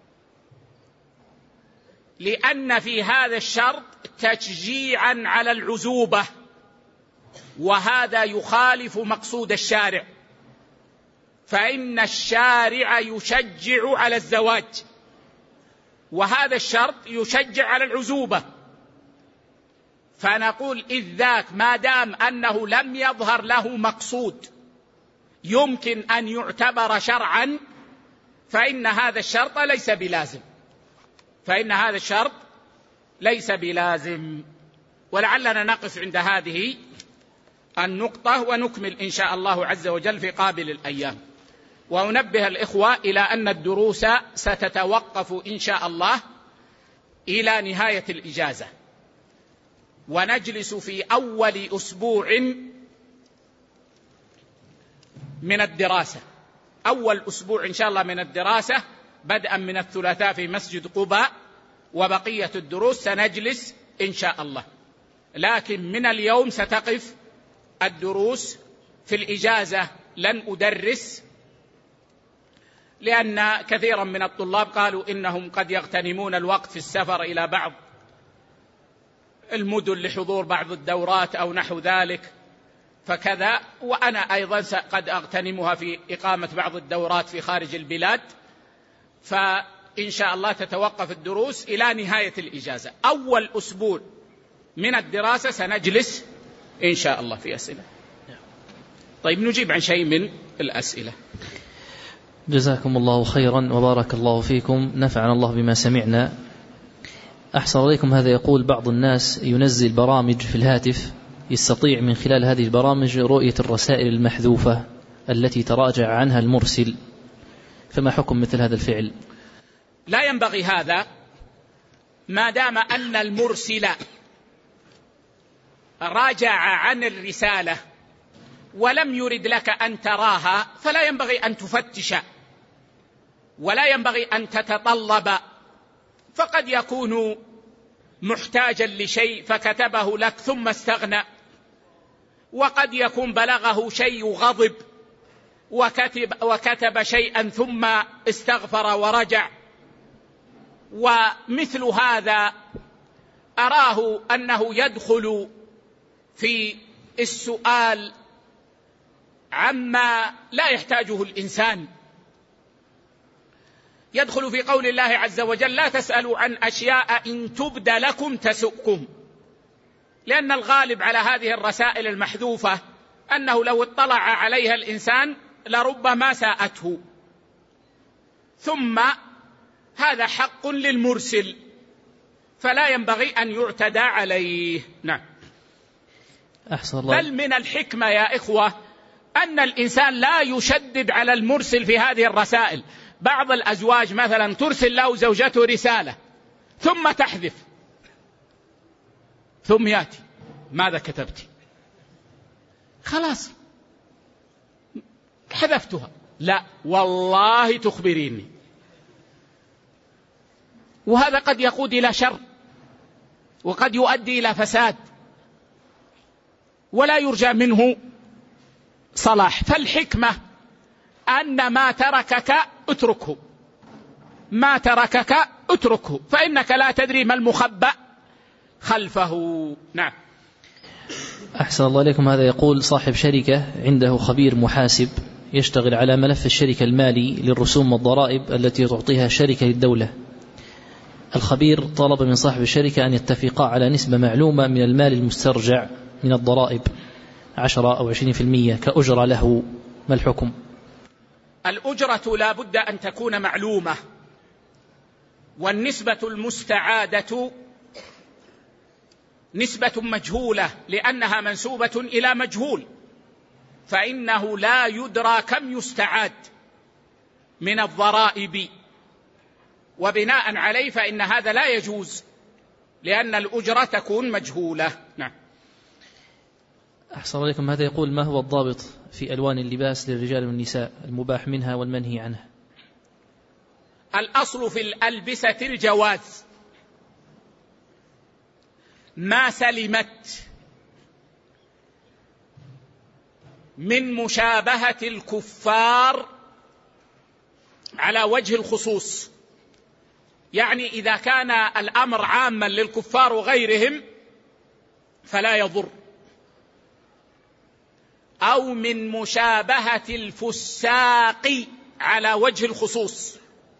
لأن في هذا الشرط تشجيعا على العزوبة، وهذا يخالف مقصود الشارع، فإن الشارع يشجع على الزواج، وهذا الشرط يشجع على العزوبة، فنقول إذ ذاك ما دام أنه لم يظهر له مقصود يمكن أن يعتبر شرعا فإن هذا الشرط ليس بلازم، فإن هذا الشرط ليس بلازم. ولعلنا نقف عند هذه النقطة ونكمل إن شاء الله عز وجل في قابل الأيام. وأنبه الإخوة إلى أن الدروس ستتوقف إن شاء الله إلى نهاية الإجازة، ونجلس في أول أسبوع من الدراسة، أول أسبوع إن شاء الله من الدراسة بدءا من الثلاثاء في مسجد قباء، وبقية الدروس سنجلس إن شاء الله، لكن من اليوم ستقف الدروس. في الإجازة لن أدرس، لأن كثيرا من الطلاب قالوا إنهم قد يغتنمون الوقت في السفر إلى بعض المدن لحضور بعض الدورات أو نحو ذلك، فكذا، وأنا أيضا قد أغتنمها في إقامة بعض الدورات في خارج البلاد، فإن شاء الله تتوقف الدروس إلى نهاية الإجازة. أول أسبوع من الدراسة سنجلس إن شاء الله في أسئلة. طيب نجيب عن شيء من الأسئلة. جزاكم الله خيرا وبارك الله فيكم، نفعنا الله بما سمعنا. أحسن إليكم، هذا يقول بعض الناس ينزل برامج في الهاتف يستطيع من خلال هذه البرامج رؤية الرسائل المحذوفة التي تراجع عنها المرسل، فما حكم مثل هذا الفعل؟ لا ينبغي هذا، ما دام أن المرسل راجع عن الرسالة ولم يرد لك أن تراها فلا ينبغي أن تفتش ولا ينبغي أن تتطلب، فقد يكون محتاجا لشيء فكتبه لك ثم استغنى، وقد يكون بلغه شيء غضب وكتب, وكتب شيئا ثم استغفر ورجع، ومثل هذا أراه أنه يدخل في السؤال عما لا يحتاجه الإنسان، يدخل في قول الله عز وجل لا تسألوا عن أشياء إن تبد لكم تسؤكم، لأن الغالب على هذه الرسائل المحذوفة أنه لو اطلع عليها الإنسان لربما ساءته، ثم هذا حق للمرسل فلا ينبغي أن يعتدى عليه. نعم. أحسن الله. بل من الحكمة يا إخوة أن الإنسان لا يشدد على المرسل في هذه الرسائل. بعض الأزواج مثلا ترسل له زوجته رسالة ثم تحذف، ثم يأتي ماذا كتبت؟ خلاص حذفتها. لا والله تخبريني، وهذا قد يقود إلى شر وقد يؤدي إلى فساد ولا يرجى منه صلاح. فالحكمة أن ما تركك اتركه، ما تركك اتركه، فإنك لا تدري ما المخبأ خلفه. نعم. أحسن الله إليكم، هذا يقول صاحب شركة عنده خبير محاسب يشتغل على ملف الشركة المالي للرسوم والضرائب التي تعطيها الشركة للدولة. الخبير طلب من صاحب الشركة أن يتفقا على نسبة معلومة من المال المسترجع من الضرائب عشرة أو عشرين في المية كأجرة له، ما الحكم؟ الأجرة لا بد أن تكون معلومة، والنسبة المستعادة نسبة مجهولة لأنها منسوبة إلى مجهول، فإنه لا يدرى كم يستعاد من الضرائب، وبناء عليه فإن هذا لا يجوز لأن الأجرة تكون مجهولة. نعم. أحسن عليكم، هذا يقول ما هو الضابط في ألوان اللباس للرجال والنساء المباح منها والمنهي عنه؟ الأصل في الألبسة الجواز ما سلمت من مشابهة الكفار على وجه الخصوص، يعني إذا كان الأمر عاما للكفار وغيرهم فلا يضر، أو من مشابهة الفساق على وجه الخصوص،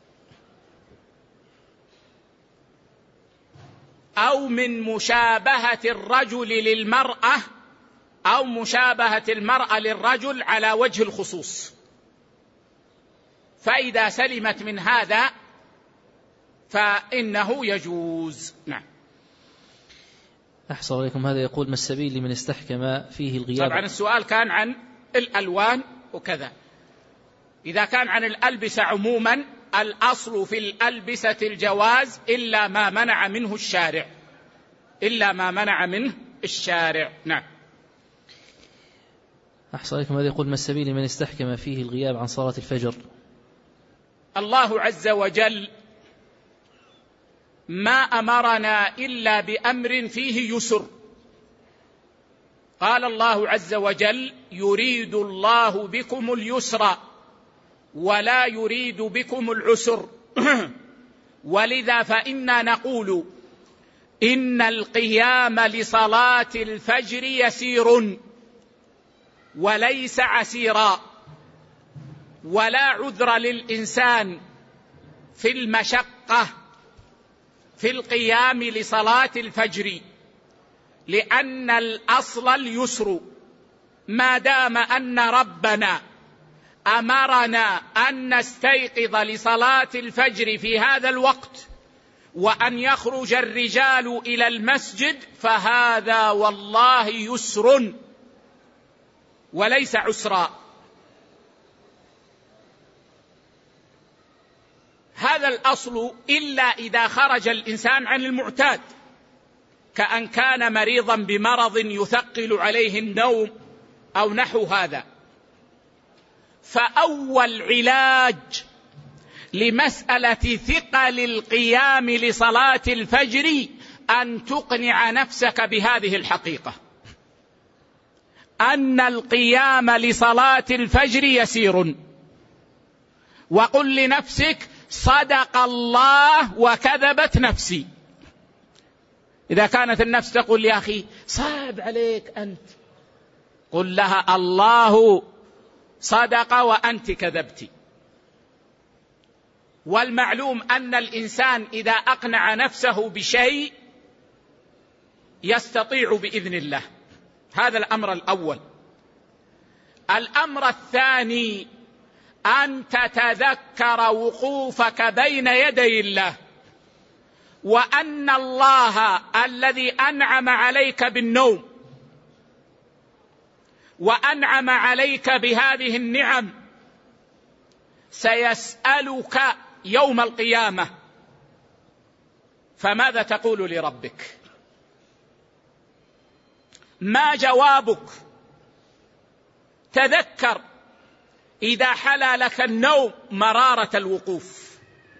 أو من مشابهة الرجل للمرأة أو مشابهة المرأة للرجل على وجه الخصوص، فإذا سلمت من هذا فإنه يجوز. نعم. أحسن عليكم، هذا يقول ما السبيل لمن استحكم فيه الغياب؟ طبعا السؤال كان عن الألوان وكذا. إذا كان عن الألبسة عموما الأصل في الألبسة الجواز إلا ما منع منه الشارع، إلا ما منع منه الشارع. نعم. أحسن عليكم، هذا يقول ما السبيل لمن استحكم فيه الغياب عن صلاة الفجر؟ الله عز وجل ما أمرنا إلا بأمر فيه يسر. قال الله عز وجل يريد الله بكم اليسر ولا يريد بكم العسر، ولذا فإنا نقول إن القيام لصلاة الفجر يسير وليس عسيرا، ولا عذر للإنسان في المشقة في القيام لصلاة الفجر، لأن الأصل اليسر، ما دام أن ربنا أمرنا أن نستيقظ لصلاة الفجر في هذا الوقت وأن يخرج الرجال إلى المسجد، فهذا والله يسر وليس عسرا. هذا الأصل إلا إذا خرج الإنسان عن المعتاد، كأن كان مريضا بمرض يثقل عليه النوم أو نحو هذا. فأول علاج لمسألة ثقل القيام لصلاة الفجر أن تقنع نفسك بهذه الحقيقة، أن القيام لصلاة الفجر يسير. وقل لنفسك صدق الله وكذبت نفسي. إذا كانت النفس تقول يا أخي صعب عليك أنت، قل لها الله صدق وأنت كذبت. والمعلوم أن الإنسان إذا أقنع نفسه بشيء يستطيع بإذن الله. هذا الأمر الأول. الأمر الثاني أن تتذكر وقوفك بين يدي الله، وأن الله الذي أنعم عليك بالنوم وأنعم عليك بهذه النعم سيسألك يوم القيامة. فماذا تقول لربك؟ ما جوابك؟ تذكر إذا حلى لك النوم مرارة الوقوف،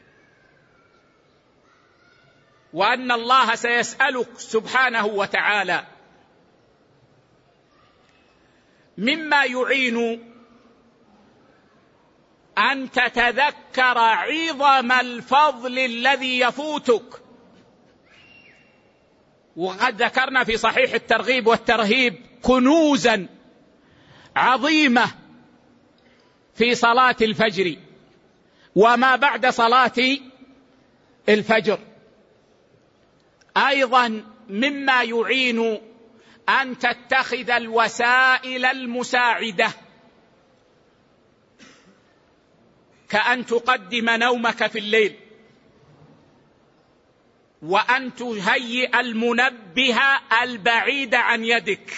وأن الله سيسألك سبحانه وتعالى. مما يعين أن تتذكر عظم الفضل الذي يفوتك، وقد ذكرنا في صحيح الترغيب والترهيب كنوزا عظيمة في صلاة الفجر وما بعد صلاة الفجر. أيضا مما يعين أن تتخذ الوسائل المساعدة، كأن تقدم نومك في الليل، وأن تهيئ المنبه البعيد عن يدك.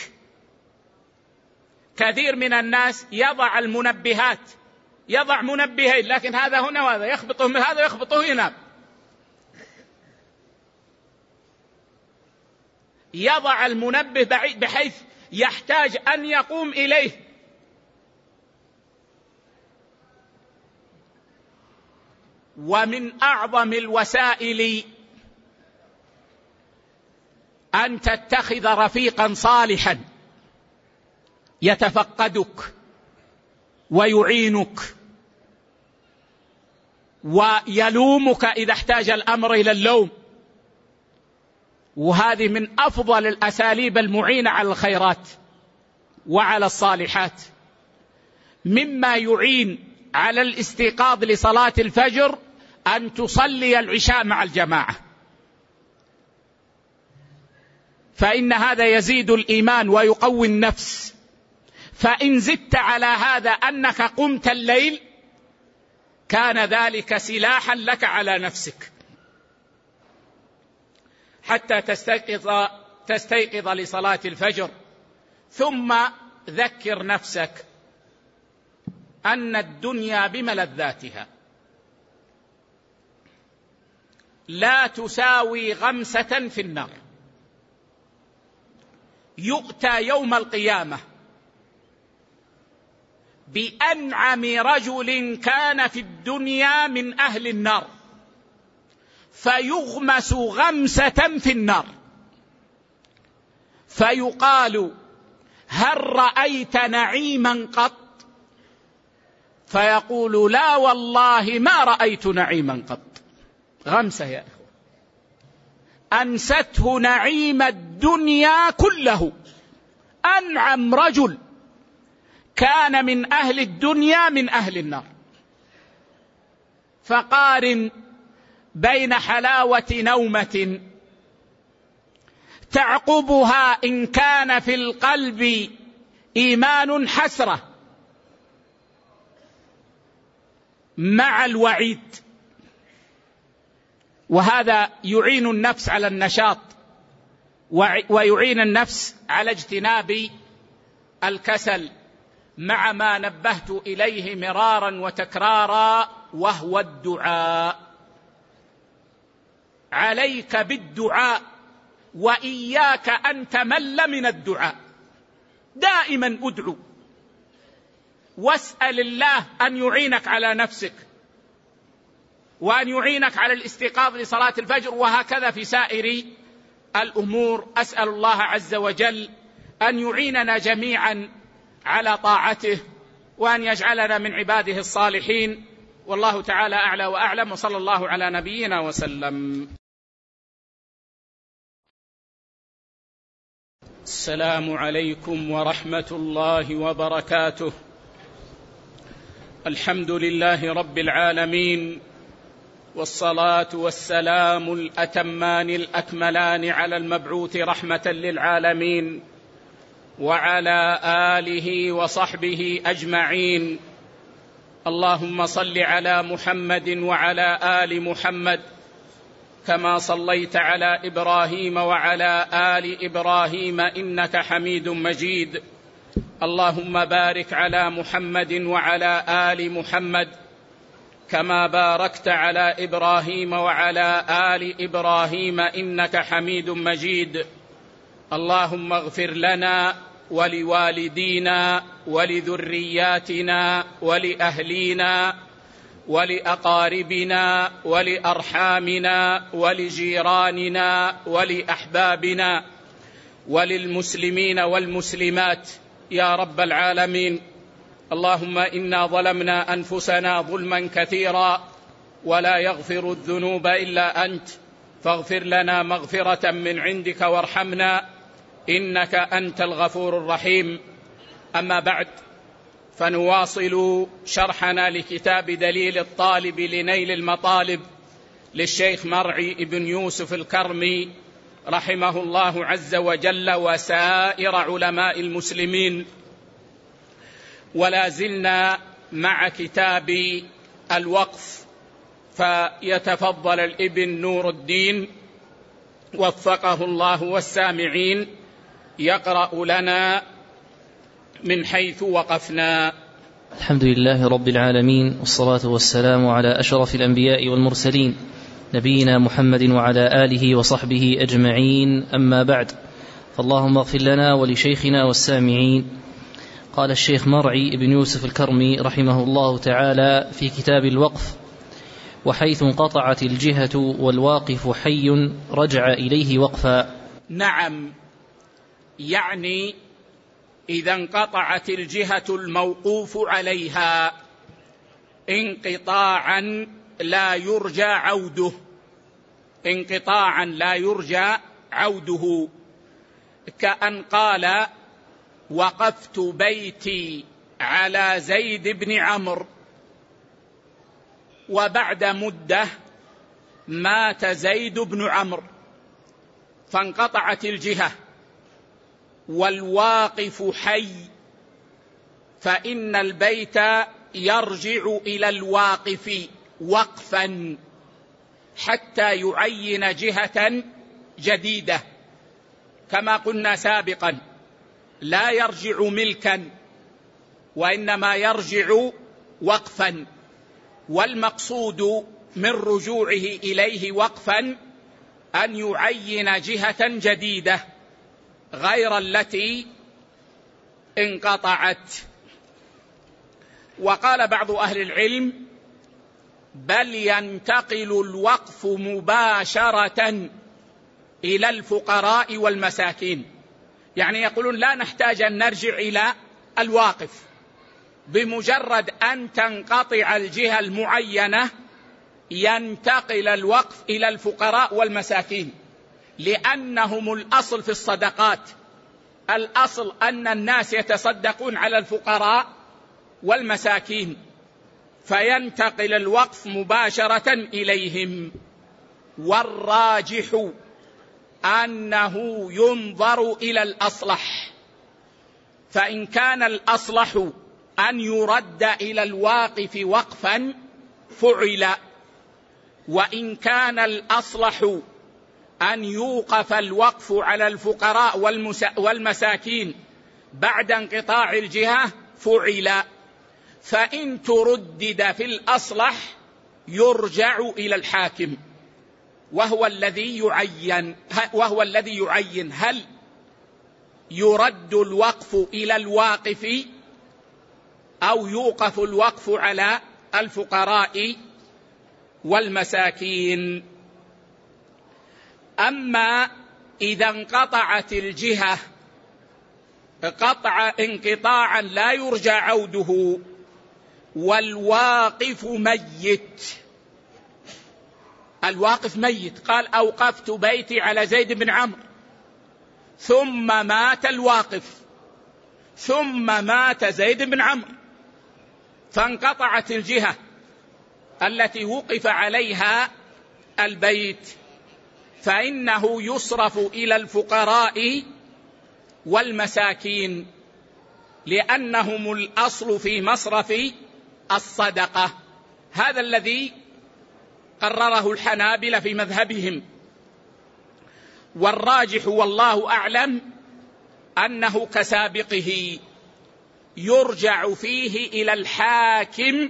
كثير من الناس يضع المنبهات، يضع منبهين، لكن هذا هنا وهذا يخبطه من هذا ويخبطه هنا. يضع المنبه بعيد بحيث يحتاج أن يقوم إليه. ومن أعظم الوسائل أن تتخذ رفيقا صالحا يتفقدك ويعينك ويلومك إذا احتاج الأمر إلى اللوم. وهذه من أفضل الأساليب المعينة على الخيرات وعلى الصالحات. مما يعين على الاستيقاظ لصلاة الفجر أن تصلي العشاء مع الجماعة، فإن هذا يزيد الإيمان ويقوي النفس. فإن زدت على هذا أنك قمت الليل كان ذلك سلاحا لك على نفسك حتى تستيقظ تستيقظ لصلاة الفجر. ثم ذكر نفسك أن الدنيا بملذاتها لا تساوي غمسة في النار. يؤتى يوم القيامة بأنعم رجل كان في الدنيا من أهل النار، فيغمس غمسة في النار، فيقال هل رأيت نعيما قط؟ فيقول لا والله ما رأيت نعيما قط. غمسة يا أخوة أنسته نعيم الدنيا كله. أنعم رجل كان من أهل الدنيا من أهل النار. فقارن بين حلاوة نومة تعقبها إن كان في القلب إيمان حسرة مع الوعيد، وهذا يعين النفس على النشاط ويعين النفس على اجتناب الكسل، مع ما نبهت إليه مرارا وتكرارا وهو الدعاء. عليك بالدعاء وإياك أن تمل من الدعاء، دائما أدعو واسأل الله أن يعينك على نفسك وأن يعينك على الاستيقاظ لصلاة الفجر، وهكذا في سائر الأمور. أسأل الله عز وجل أن يعيننا جميعا على طاعته وأن يجعلنا من عباده الصالحين، والله تعالى أعلى وأعلم، وصلى الله على نبينا وسلم. السلام عليكم ورحمة الله وبركاته. الحمد لله رب العالمين، والصلاة والسلام الأتمان الأكملان على المبعوث رحمة للعالمين وعلى آله وصحبه أجمعين. اللهم صل على محمد وعلى آل محمد كما صليت على إبراهيم وعلى آل إبراهيم إنك حميد مجيد. اللهم بارك على محمد وعلى آل محمد كما باركت على إبراهيم وعلى آل إبراهيم إنك حميد مجيد. اللهم اغفر لنا ولوالدينا ولذرياتنا ولأهلينا ولأقاربنا ولأرحامنا ولجيراننا ولأحبابنا وللمسلمين والمسلمات يا رب العالمين. اللهم إنا ظلمنا أنفسنا ظلما كثيرا ولا يغفر الذنوب إلا أنت، فاغفر لنا مغفرة من عندك وارحمنا إنك أنت الغفور الرحيم. أما بعد، فنواصل شرحنا لكتاب دليل الطالب لنيل المطالب للشيخ مرعي بن يوسف الكرمي رحمه الله عز وجل وسائر علماء المسلمين، ولا زلنا مع كتاب الوقف. فيتفضل الابن نور الدين وفقه الله والسامعين يقرأ لنا من حيث وقفنا. الحمد لله رب العالمين، والصلاة والسلام على أشرف الأنبياء والمرسلين نبينا محمد وعلى آله وصحبه أجمعين. أما بعد، فاللهم اغفر لنا ولشيخنا والسامعين. قال الشيخ مرعي بن يوسف الكرمي رحمه الله تعالى في كتاب الوقف: وحيث انقطعت الجهة والواقف حي رجع إليه وقفا. نعم، يعني إذا انقطعت الجهة الموقوف عليها انقطاعا لا يرجى عوده، انقطاعا لا يرجى عوده، كأن قال: وقفت بيتي على زيد بن عمرو، وبعد مدة مات زيد بن عمرو فانقطعت الجهة، والواقف حي، فإن البيت يرجع إلى الواقف وقفا حتى يعين جهة جديدة، كما قلنا سابقا لا يرجع ملكا وإنما يرجع وقفا، والمقصود من رجوعه إليه وقفا أن يعين جهة جديدة غير التي انقطعت. وقال بعض أهل العلم: بل ينتقل الوقف مباشرة إلى الفقراء والمساكين، يعني يقولون لا نحتاج أن نرجع إلى الواقف، بمجرد أن تنقطع الجهة المعينة ينتقل الوقف إلى الفقراء والمساكين، لأنهم الأصل في الصدقات. الأصل أن الناس يتصدقون على الفقراء والمساكين، فينتقل الوقف مباشرة إليهم. والراجح أنه ينظر إلى الأصلح، فإن كان الأصلح أن يرد إلى الواقف وقفا فعل، وإن كان الأصلح أن يوقف الوقف على الفقراء والمساكين بعد انقطاع الجهة فعل. فإن تردد في الأصلح يرجع إلى الحاكم، وهو الذي يعين وهو الذي يعين هل يرد الوقف إلى الواقف أو يوقف الوقف على الفقراء والمساكين. أما إذا انقطعت الجهة قطع انقطاعا لا يرجى عوده والواقف ميت، الواقف ميت، قال أوقفت بيتي على زيد بن عمرو، ثم مات الواقف، ثم مات زيد بن عمرو، فانقطعت الجهة التي وقف عليها البيت، فإنه يصرف إلى الفقراء والمساكين، لأنهم الأصل في مصرف الصدقة. هذا الذي قرره الحنابلة في مذهبهم، والراجح والله أعلم أنه كسابقه، يرجع فيه إلى الحاكم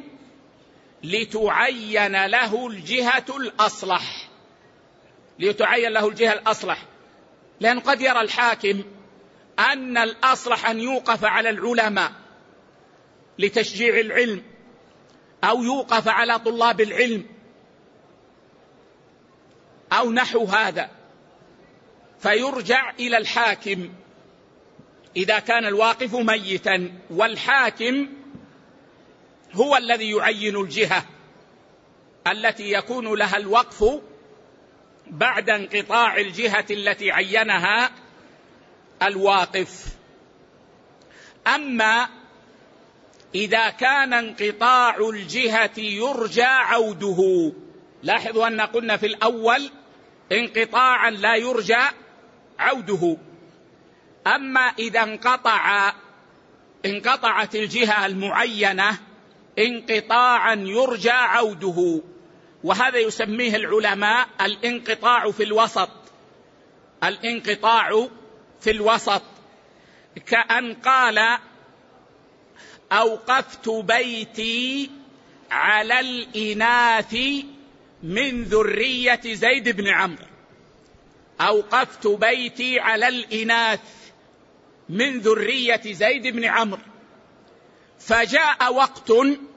لتعين له الجهة الأصلح، ليتعين له الجهة الأصلح، لأن قد يرى الحاكم أن الأصلح أن يوقف على العلماء لتشجيع العلم، أو يوقف على طلاب العلم، أو نحو هذا، فيرجع إلى الحاكم إذا كان الواقف ميتا، والحاكم هو الذي يعين الجهة التي يكون لها الوقف بعد انقطاع الجهة التي عينها الواقف. أما إذا كان انقطاع الجهة يرجى عوده، لاحظوا أن قلنا في الأول انقطاعا لا يرجى عوده، أما إذا انقطع انقطعت الجهة المعينة انقطاعا يرجى عوده، وهذا يسميه العلماء الانقطاع في الوسط، الانقطاع في الوسط، كأن قال أوقفت بيتي على الإناث من ذرية زيد بن عمرو، أوقفت بيتي على الإناث من ذرية زيد بن عمرو، فجاء وقت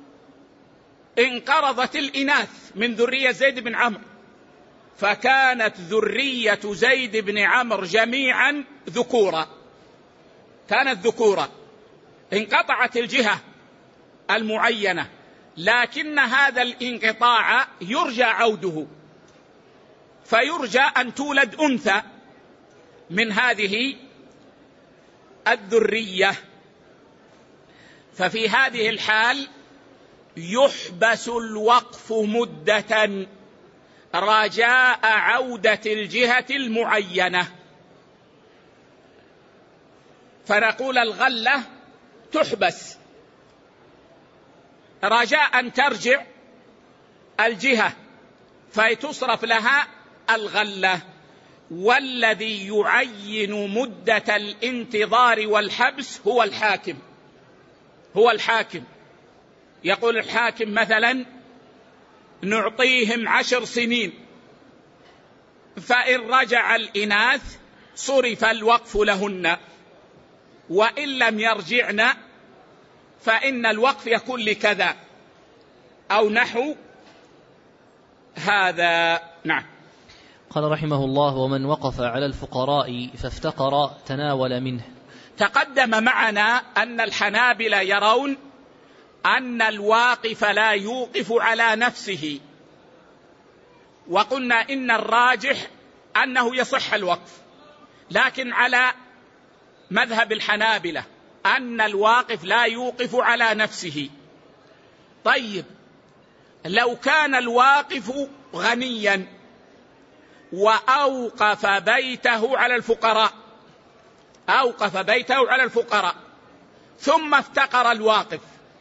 انقرضت الإناث من ذرية زيد بن عمرو، فكانت ذرية زيد بن عمرو جميعا ذكورا، كانت ذكورا، انقطعت الجهة المعينة، لكن هذا الانقطاع يرجى عوده، فيرجى أن تولد أنثى من هذه الذرية، ففي هذه الحال يحبس الوقف مدة رجاء عودة الجهة المعينة، فنقول الغلة تحبس رجاء أن ترجع الجهة فتصرف لها الغلة. والذي يعين مدة الانتظار والحبس هو الحاكم، هو الحاكم، يقول الحاكم مثلا نعطيهم عشر سنين، فإن رجع الإناث صرف الوقف لهن، وإن لم يرجعن فإن الوقف يكون لكذا أو نحو هذا. نعم. قال رحمه الله: ومن وقف على الفقراء فافتقر تناول منه. تقدم معنا أن الحنابلة يرون أن الواقف لا يوقف على نفسه، وقلنا إن الراجح أنه يصح الوقف، لكن على مذهب الحنابلة أن الواقف لا يوقف على نفسه. طيب، لو كان الواقف غنيا وأوقف بيته على الفقراء، أوقف بيته على الفقراء، ثم افتقر الواقف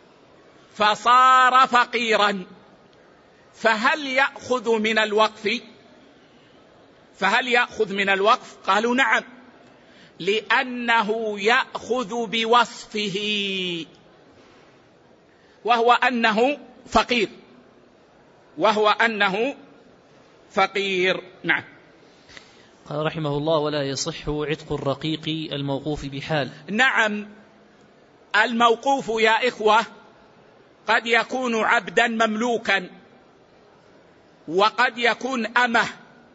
فصار فقيرا، فهل يأخذ من الوقف؟ فهل يأخذ من الوقف؟ قالوا نعم، لأنه يأخذ بوصفه، وهو أنه فقير، وهو أنه فقير. نعم. قال رحمه الله: ولا يصح عتق الرقيق الموقوف بحال. نعم، الموقوف يا إخوة قد يكون عبدا مملوكا، وقد يكون أمه.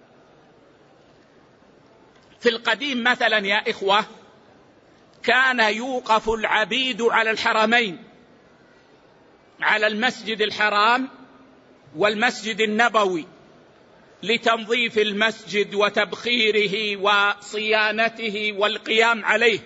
في القديم مثلا يا إخوة كان يوقف العبيد على الحرمين، على المسجد الحرام والمسجد النبوي، لتنظيف المسجد وتبخيره وصيانته والقيام عليه.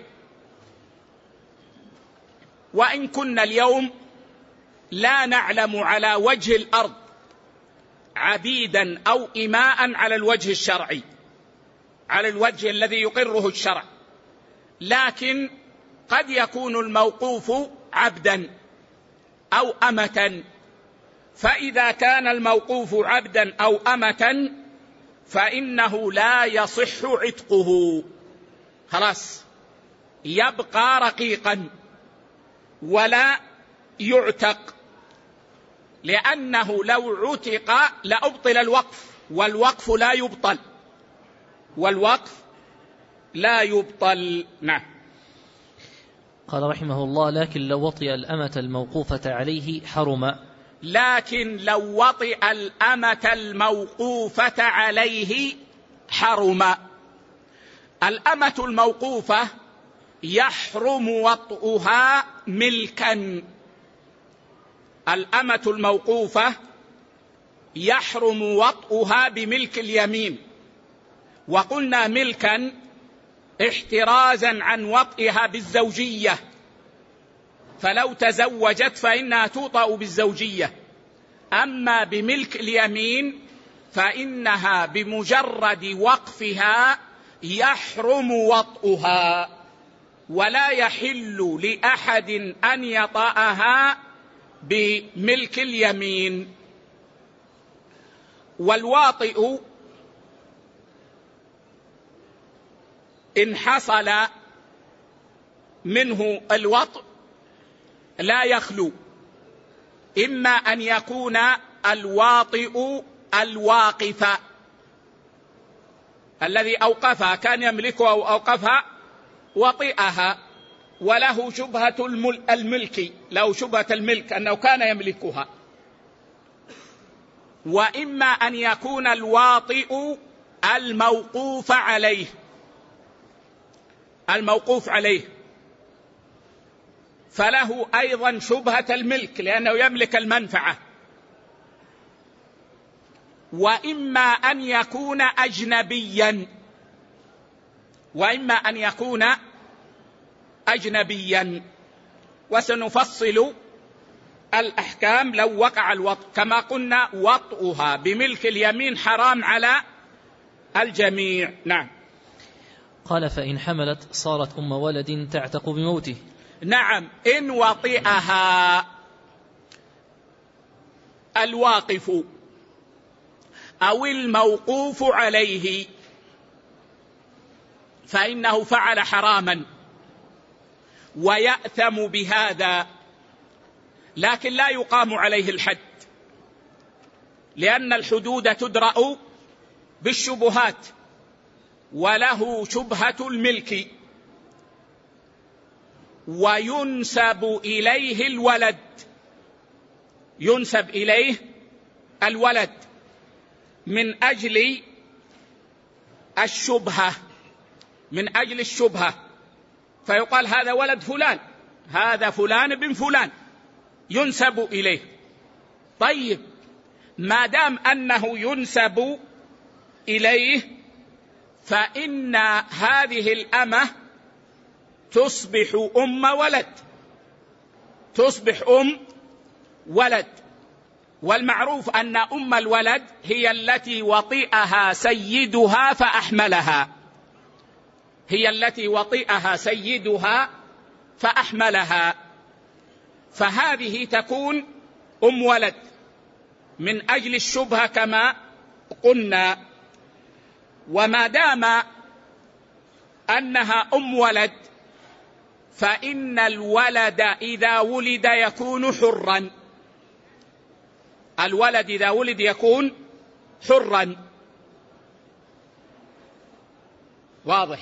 وإن كنا اليوم لا نعلم على وجه الأرض عبيدا أو إماء على الوجه الشرعي، على الوجه الذي يقره الشرع، لكن قد يكون الموقوف عبدا أو أمة، فإذا كان الموقوف عبدا أو أمة فإنه لا يصح عتقه، خلاص يبقى رقيقا ولا يعتق، لأنه لو عتق لأبطل الوقف، والوقف لا يبطل، والوقف لا يبطل. نعم. قال رحمه الله: لكن لو وطئ الأمة الموقوفة عليه حرم. لكن لو وطئ الأمة الموقوفة عليه حرم. الأمة الموقوفة يحرم وطئها ملكا، الأمة الموقوفة يحرم وطئها بملك اليمين، وقلنا ملكا احترازا عن وطئها بالزوجية، فلو تزوجت فإنها توطأ بالزوجية، أما بملك اليمين فإنها بمجرد وقفها يحرم وطئها، ولا يحل لأحد أن يطأها بملك اليمين. والواطئ إن حصل منه الوطء لا يخلو، إما أن يكون الواطئ الواقف الذي أوقفها، كان يملكها أو أوقفها وطئها وله شبهة الملك، له شبهة الملك أنه كان يملكها، وإما أن يكون الواطئ الموقوف عليه، الموقوف عليه فله أيضا شبهة الملك لأنه يملك المنفعة، وإما أن يكون أجنبيا، وإما أن يكون أجنبيا، وسنفصل الأحكام لو وقع الوطء. كما قلنا وطئها بملك اليمين حرام على الجميع. نعم. قال: فإن حملت صارت أم ولد تعتق بموته. نعم، إن وطئها الواقف أو الموقوف عليه فإنه فعل حراما ويأثم بهذا، لكن لا يقام عليه الحد، لأن الحدود تدرأ بالشبهات، وله شبهة الملك، وينسب إليه الولد، ينسب إليه الولد من أجل الشبهة، من أجل الشبهة، فيقال هذا ولد فلان، هذا فلان بن فلان، ينسب إليه. طيب، ما دام أنه ينسب إليه فإن هذه الأمة تصبح أم ولد، تصبح أم ولد، والمعروف أن أم الولد هي التي وطئها سيدها فأحملها، هي التي وطئها سيدها فأحملها، فهذه تكون أم ولد من أجل الشبهة كما قلنا. وما دام أنها أم ولد فإن الولد إذا ولد يكون حرا، الولد إذا ولد يكون حرا. واضح؟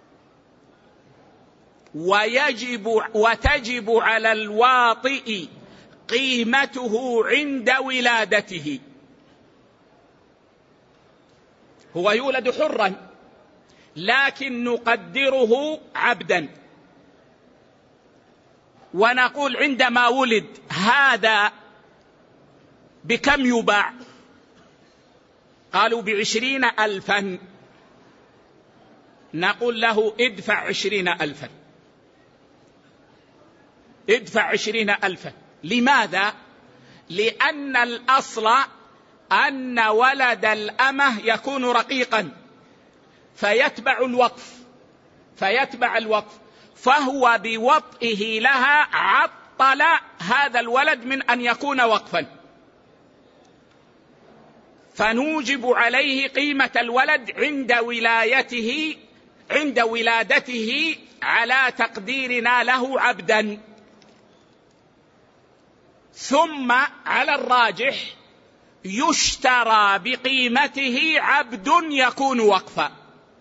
ويجب وتجب على الواطئ قيمته عند ولادته. هو يولد حرا لكن نقدره عبدا، ونقول عندما ولد هذا بكم يباع؟ قالوا بعشرين ألفا، نقول له ادفع عشرين ألفا، ادفع عشرين ألفا. لماذا؟ لأن الأصل أن ولد الأمة يكون رقيقا فيتبع الوقف، فيتبع الوقف، فهو بوطئه لها عطل هذا الولد من أن يكون وقفا، فنوجب عليه قيمة الولد عند ولايته عند ولادته على تقديرنا له عبدا. ثم على الراجح يشترى بقيمته عبد يكون وقفا،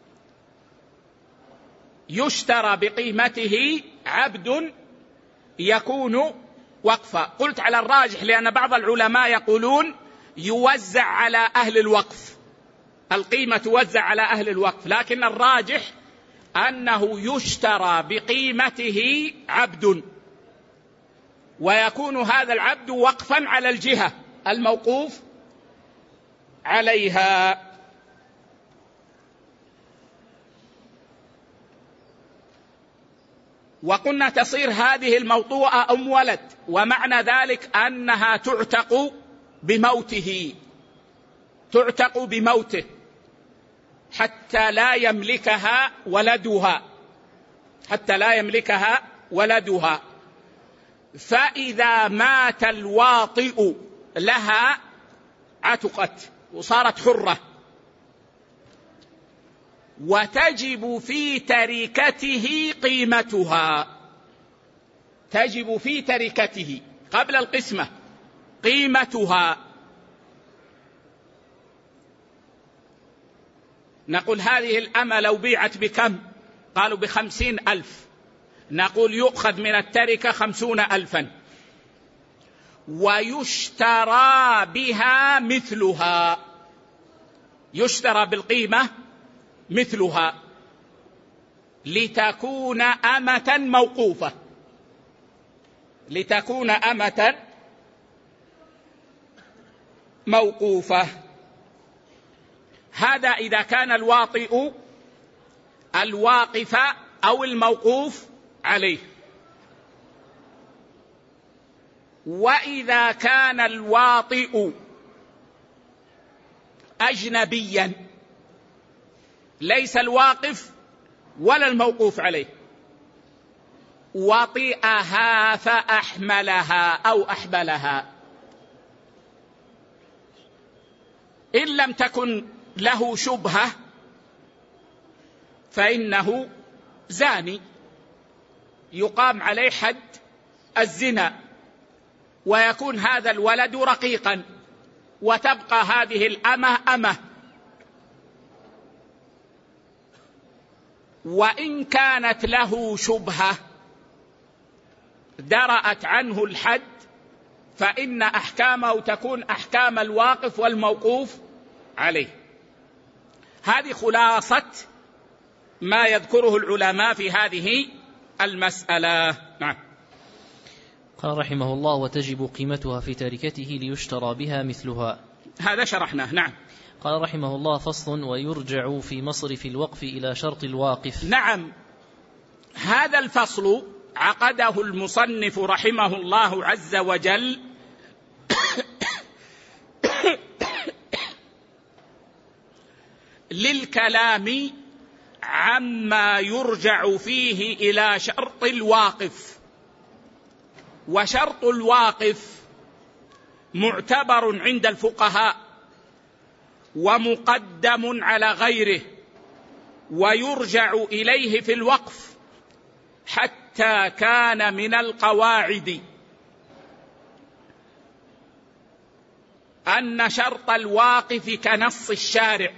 يشترى بقيمته عبد يكون وقفا. قلت على الراجح لأن بعض العلماء يقولون يوزع على أهل الوقف، القيمة توزع على أهل الوقف، لكن الراجح أنه يشترى بقيمته عبد، ويكون هذا العبد وقفا على الجهة الموقوف عليها. وقلنا تصير هذه الموطوءة أم ولد، ومعنى ذلك أنها تعتق بموته، تعتق بموته حتى لا يملكها ولدها، حتى لا يملكها ولدها. فإذا مات الواطئ لها عتقت وصارت حرة، وتجب في تركته قيمتها، تجب في تركته قبل القسمة قيمتها. نقول هذه الأمة لو بيعت بكم؟ قالوا بخمسين ألف، نقول يؤخذ من التركة خمسون ألفا، ويشترى بها مثلها، يشترى بالقيمة مثلها لتكون أمة موقوفة، لتكون أمة موقوفة. هذا إذا كان الواطئ الواقف أو الموقوف عليه. وإذا كان الواطئ أجنبيا ليس الواقف ولا الموقوف عليه، وطئها فأحملها أو أحبلها، إن لم تكن له شبهة فإنه زاني يقام عليه حد الزنا، ويكون هذا الولد رقيقا، وتبقى هذه الأمة أمة. وإن كانت له شبهة درأت عنه الحد فإن أحكامه تكون أحكام الواقف والموقوف عليه. هذه خلاصة ما يذكره العلماء في هذه المسألة. نعم. قال رحمه الله: وتجب قيمتها في تركته ليشترى بها مثلها. هذا شرحناه. نعم. قال رحمه الله: فصل: ويرجع في مصرف الوقف إلى شرط الواقف. نعم، هذا الفصل عقده المصنف رحمه الله عز وجل للكلام عما يرجع فيه إلى شرط الواقف. وشرط الواقف معتبر عند الفقهاء ومقدم على غيره، ويرجع إليه في الوقف حتى كان من القواعد أن شرط الواقف كنص الشارع،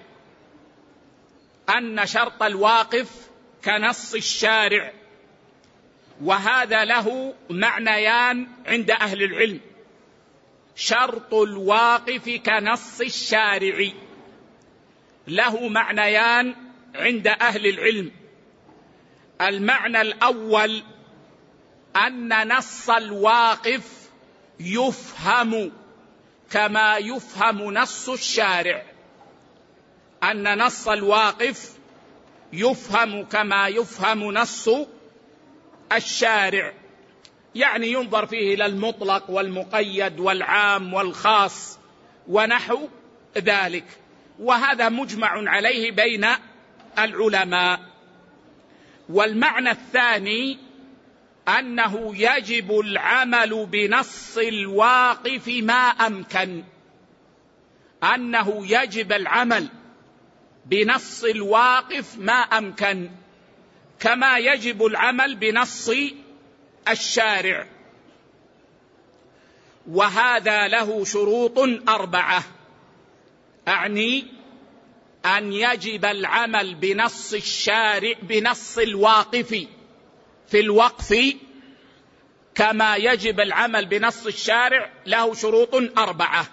أن شرط الواقف كنص الشارع. وهذا له معنيان عند أهل العلم: شرط الواقف كنص الشارع له معنيان عند أهل العلم. المعنى الأول أن نص الواقف يفهم كما يفهم نص الشارع، أن نص الواقف يفهم كما يفهم نص الشارع، يعني ينظر فيه إلى المطلق والمقيد والعام والخاص ونحو ذلك، وهذا مجمع عليه بين العلماء. والمعنى الثاني أنه يجب العمل بنص الواقف ما أمكن، أنه يجب العمل بنص الواقف ما أمكن كما يجب العمل بنص الشارع. وهذا له شروط أربعة، أعني أن يجب العمل بنص الشارع بنص الواقف في الوقف كما يجب العمل بنص الشارع، له شروط أربعة.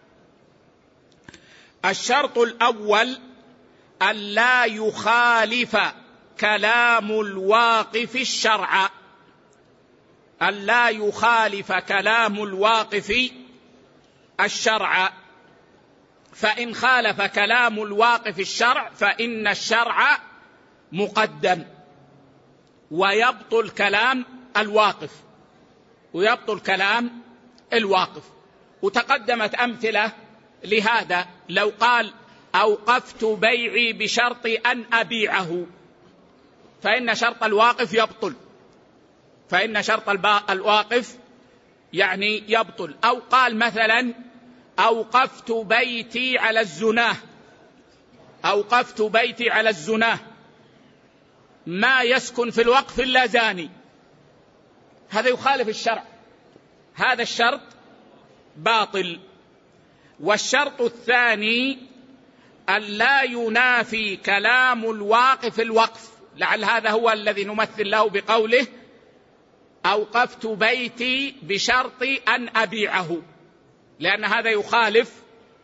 الشرط الأول أن لا يخالف كلام الواقف الشرع، أن لا يخالف كلام الواقف الشرع، فإن خالف كلام الواقف الشرع فإن الشرع مقدم ويبطل كلام الواقف ويبطل كلام الواقف. وتقدمت أمثلة لهذا، لو قال أوقفت بيعي بشرط أن أبيعه فإن شرط الواقف يبطل، فإن شرط الواقف يعني يبطل. أو قال مثلا أوقفت بيتي على الزناه، أوقفت بيتي على الزناه ما يسكن في الوقف إلا زاني، هذا يخالف الشرع، هذا الشرط باطل. والشرط الثاني أن لا ينافي كلام الواقف الوقف، لعل هذا هو الذي نمثل له بقوله أوقفت بيتي بشرط أن أبيعه، لأن هذا يخالف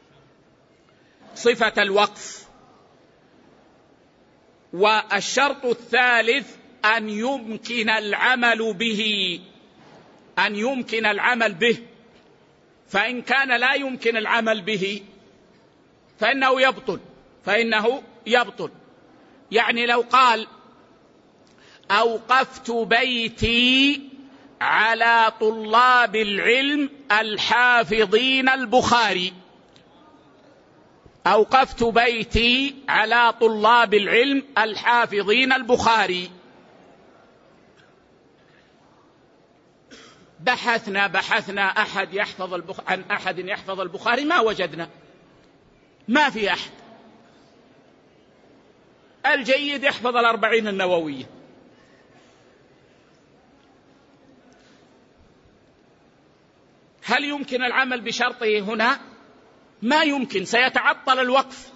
صفة الوقف. والشرط الثالث أن يمكن العمل به، أن يمكن العمل به، فإن كان لا يمكن العمل به فإنه يبطل، فإنه يبطل. يعني لو قال أوقفت بيتي على طلاب العلم الحافظين البخاري، أوقفت بيتي على طلاب العلم الحافظين البخاري، بحثنا بحثنا أحد يحفظ البخ... عن أحد يحفظ البخاري ما وجدنا، ما في أحد. الجيد يحفظ الأربعين النووية، هل يمكن العمل بشرطه هنا؟ ما يمكن، سيتعطل الوقف،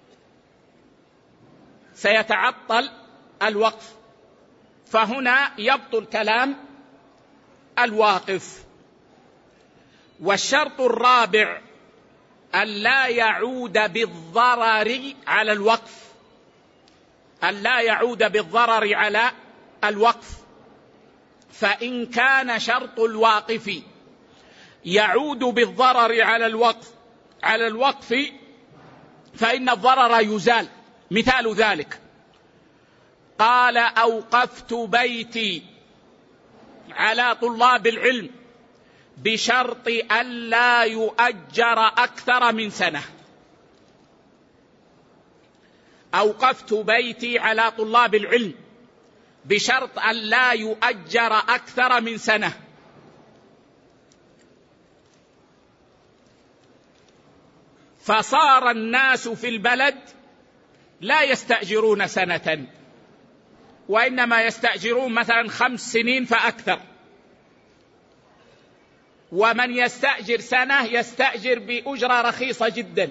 سيتعطل الوقف، فهنا يبطل كلام الواقف. والشرط الرابع أن لا يعود بالضرر على الوقف، أن لا يعود بالضرر على الوقف، فإن كان شرط الواقف يعود بالضرر على الوقف على الوقف فإن الضرر يزال. مثال ذلك قال أوقفت بيتي على طلاب العلم بشرط ألا يؤجر أكثر من سنة، أوقفت بيتي على طلاب العلم بشرط أن لا يؤجر أكثر من سنة، فصار الناس في البلد لا يستأجرون سنة، وإنما يستأجرون مثلا خمس سنين فأكثر، ومن يستأجر سنة يستأجر بأجرة رخيصة جدا.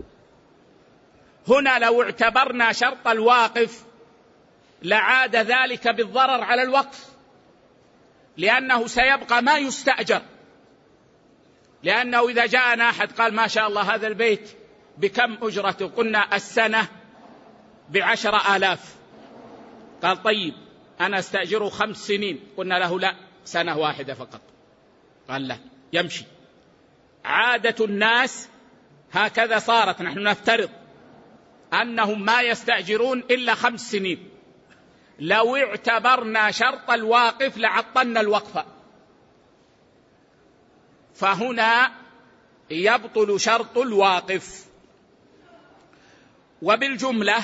هنا لو اعتبرنا شرط الواقف لعاد ذلك بالضرر على الوقف، لأنه سيبقى ما يستأجر، لأنه إذا جاءنا أحد قال ما شاء الله هذا البيت بكم أجرته؟ قلنا السنة بعشر آلاف، قال طيب أنا استأجره خمس سنين، قلنا له لا، سنة واحدة فقط، قال لا يمشي. عادة الناس هكذا صارت، نحن نفترض أنهم ما يستأجرون إلا خمس سنين، لو اعتبرنا شرط الواقف لعطلنا الوقف، فهنا يبطل شرط الواقف. وبالجملة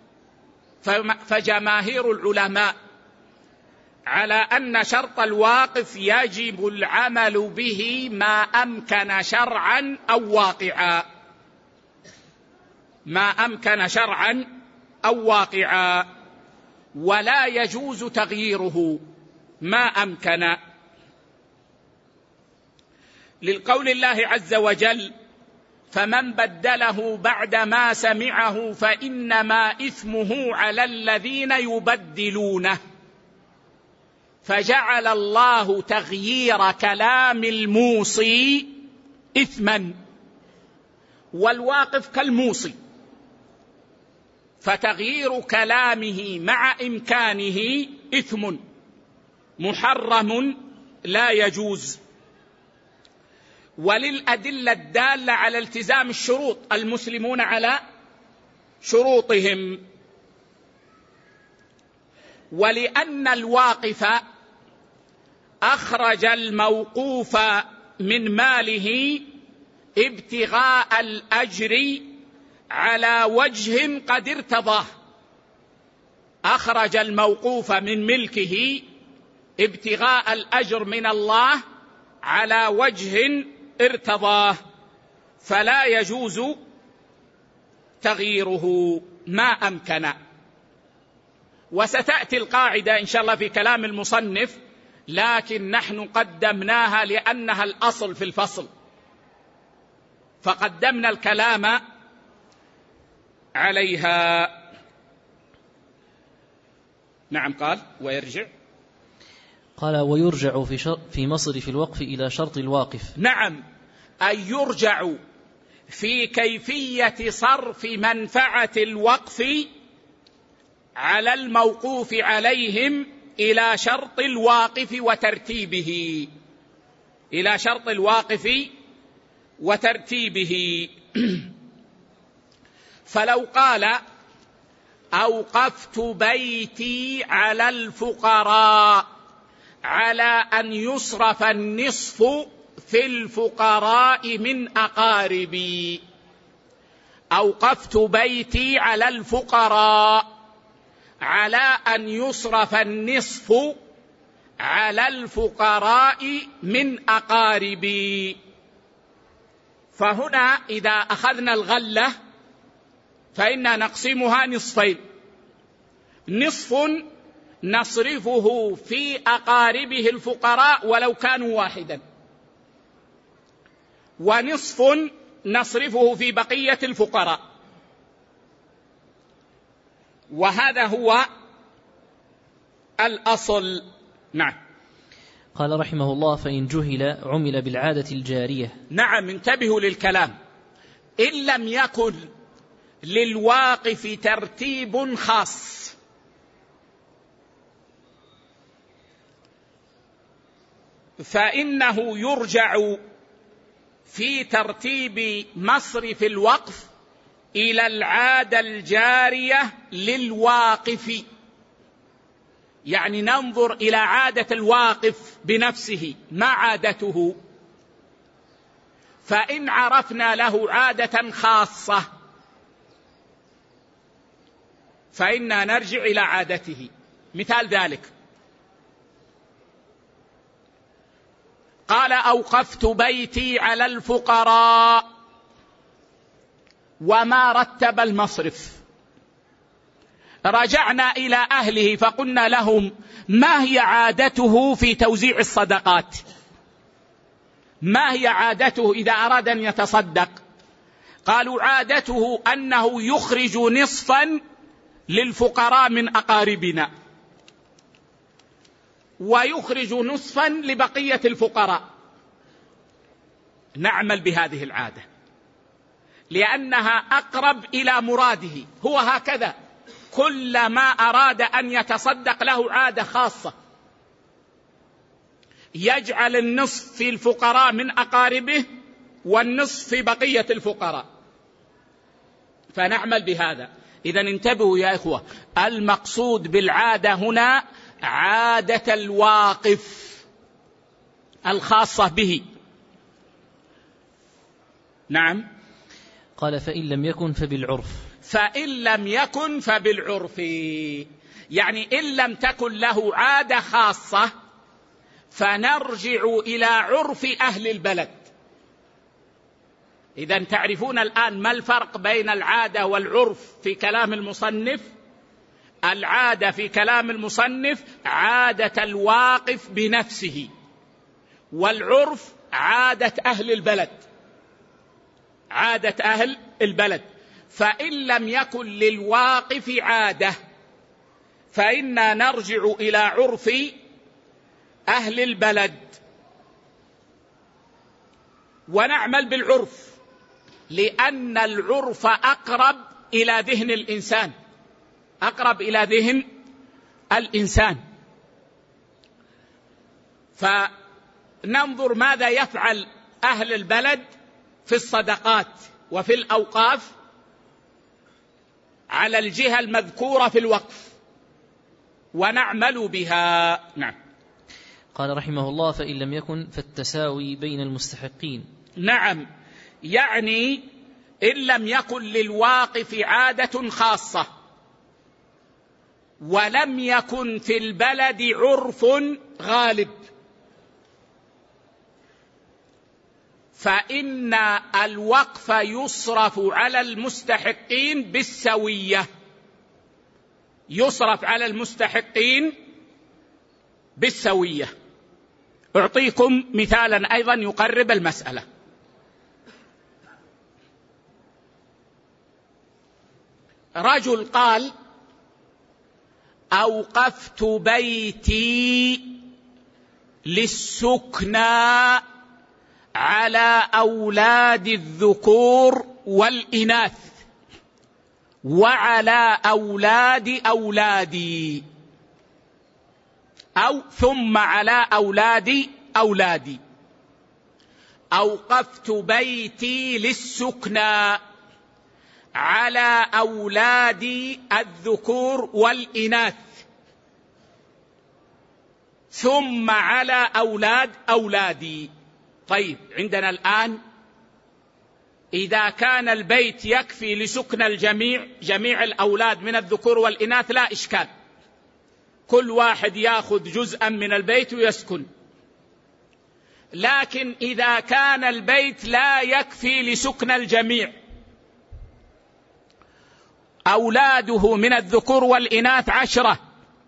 فجماهير العلماء على أن شرط الواقف يجب العمل به ما أمكن شرعا أو واقعا، ما أمكن شرعا أو واقعا، ولا يجوز تغييره ما أمكن، للقول الله عز وجل: فمن بدله بعدما سمعه فإنما إثمه على الذين يبدلونه. فجعل الله تغيير كلام الموصي إثما، والواقف كالموصي، فتغيير كلامه مع إمكانه إثم محرم لا يجوز. وللأدلة الدالة على التزام الشروط، المسلمون على شروطهم. ولأن الواقف أخرج الموقوف من ماله ابتغاء الأجر على وجه قد ارتضاه، أخرج الموقوف من ملكه ابتغاء الأجر من الله على وجه ارتضاه، فلا يجوز تغييره ما أمكن. وستأتي القاعدة إن شاء الله في كلام المصنف، لكن نحن قدمناها لأنها الأصل في الفصل، فقدمنا الكلام عليها. نعم. قال ويرجع، قال ويرجع في, شر في مصرف الوقف إلى شرط الواقف. نعم، أي يرجع في كيفية صرف منفعة الوقف على الموقوف عليهم إلى شرط الواقف وترتيبه، إلى شرط الواقف وترتيبه. فلو قال أوقفت بيتي على الفقراء على أن يصرف النصف في الفقراء من أقاربي، أوقفت بيتي على الفقراء على أن يصرف النصف على الفقراء من أقاربي. فهنا إذا أخذنا الغلة فإننا نقسمها نصفين، نصف نصرفه في أقاربه الفقراء ولو كانوا واحدا، ونصف نصرفه في بقية الفقراء، وهذا هو الأصل. نعم. قال رحمه الله: فإن جهل عمل بالعادة الجارية. نعم، انتبهوا للكلام. إن لم يكن للواقف ترتيب خاص فإنه يرجع في ترتيب مصرف الوقف إلى العادة الجارية للواقف، يعني ننظر إلى عادة الواقف بنفسه ما عادته، فإن عرفنا له عادة خاصة فإنا نرجع إلى عادته. مثال ذلك قال أوقفت بيتي على الفقراء وما رتب المصرف، رجعنا إلى أهله فقلنا لهم ما هي عادته في توزيع الصدقات؟ ما هي عادته إذا أراد أن يتصدق؟ قالوا عادته أنه يخرج نصفا للفقراء من أقاربنا ويخرج نصفا لبقية الفقراء. نعمل بهذه العادة لأنها أقرب إلى مراده. هو هكذا كلما أراد أن يتصدق له عادة خاصة، يجعل النصف في الفقراء من أقاربه والنصف في بقية الفقراء، فنعمل بهذا. إذن انتبهوا يا إخوة، المقصود بالعادة هنا عادة الواقف الخاصة به. نعم. قال فإن لم يكن فبالعرف. فإن لم يكن فبالعرف، يعني إن لم تكن له عادة خاصة فنرجع إلى عرف أهل البلد. إذن تعرفون الآن ما الفرق بين العادة والعرف في كلام المصنف؟ العادة في كلام المصنف عادة الواقف بنفسه، والعرف عادة أهل البلد، عادة أهل البلد. فإن لم يكن للواقف عادة فإنا نرجع إلى عرف أهل البلد ونعمل بالعرف، لأن العرف أقرب إلى ذهن الإنسان، أقرب إلى ذهن الإنسان. فننظر ماذا يفعل أهل البلد في الصدقات وفي الأوقاف على الجهة المذكورة في الوقف ونعمل بها. نعم. قال رحمه الله فإن لم يكن فالتساوي بين المستحقين. نعم، يعني إن لم يكن للواقف عادة خاصة ولم يكن في البلد عرف غالب فإن الوقف يصرف على المستحقين بالسوية، يصرف على المستحقين بالسوية. أعطيكم مثالا أيضا يقرب المسألة. رجل قال أوقفت بيتي للسكنى على أولاد الذكور والإناث وعلى أولاد أولادي، أو ثم على أولاد أولادي. أوقفت بيتي للسكنى على أولاد الذكور والإناث ثم على أولاد أولادي. طيب، عندنا الآن إذا كان البيت يكفي لسكن الجميع، جميع الأولاد من الذكور والإناث، لا إشكال، كل واحد يأخذ جزءا من البيت ويسكن. لكن إذا كان البيت لا يكفي لسكن الجميع، أولاده من الذكور والإناث عشرة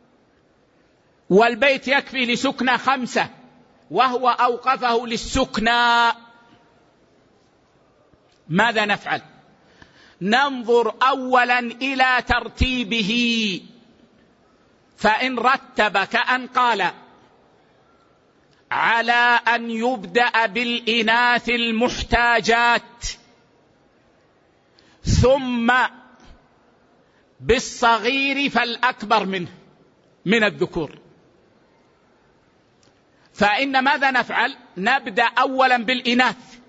والبيت يكفي لسكن خمسة وهو أوقفه للسكنى، ماذا نفعل؟ ننظر أولا إلى ترتيبه، فإن رتب كأن قال على أن يبدأ بالإناث المحتاجات ثم بالصغير فالأكبر منه من الذكور، فإن ماذا نفعل؟ نبدأ أولا بالإناث،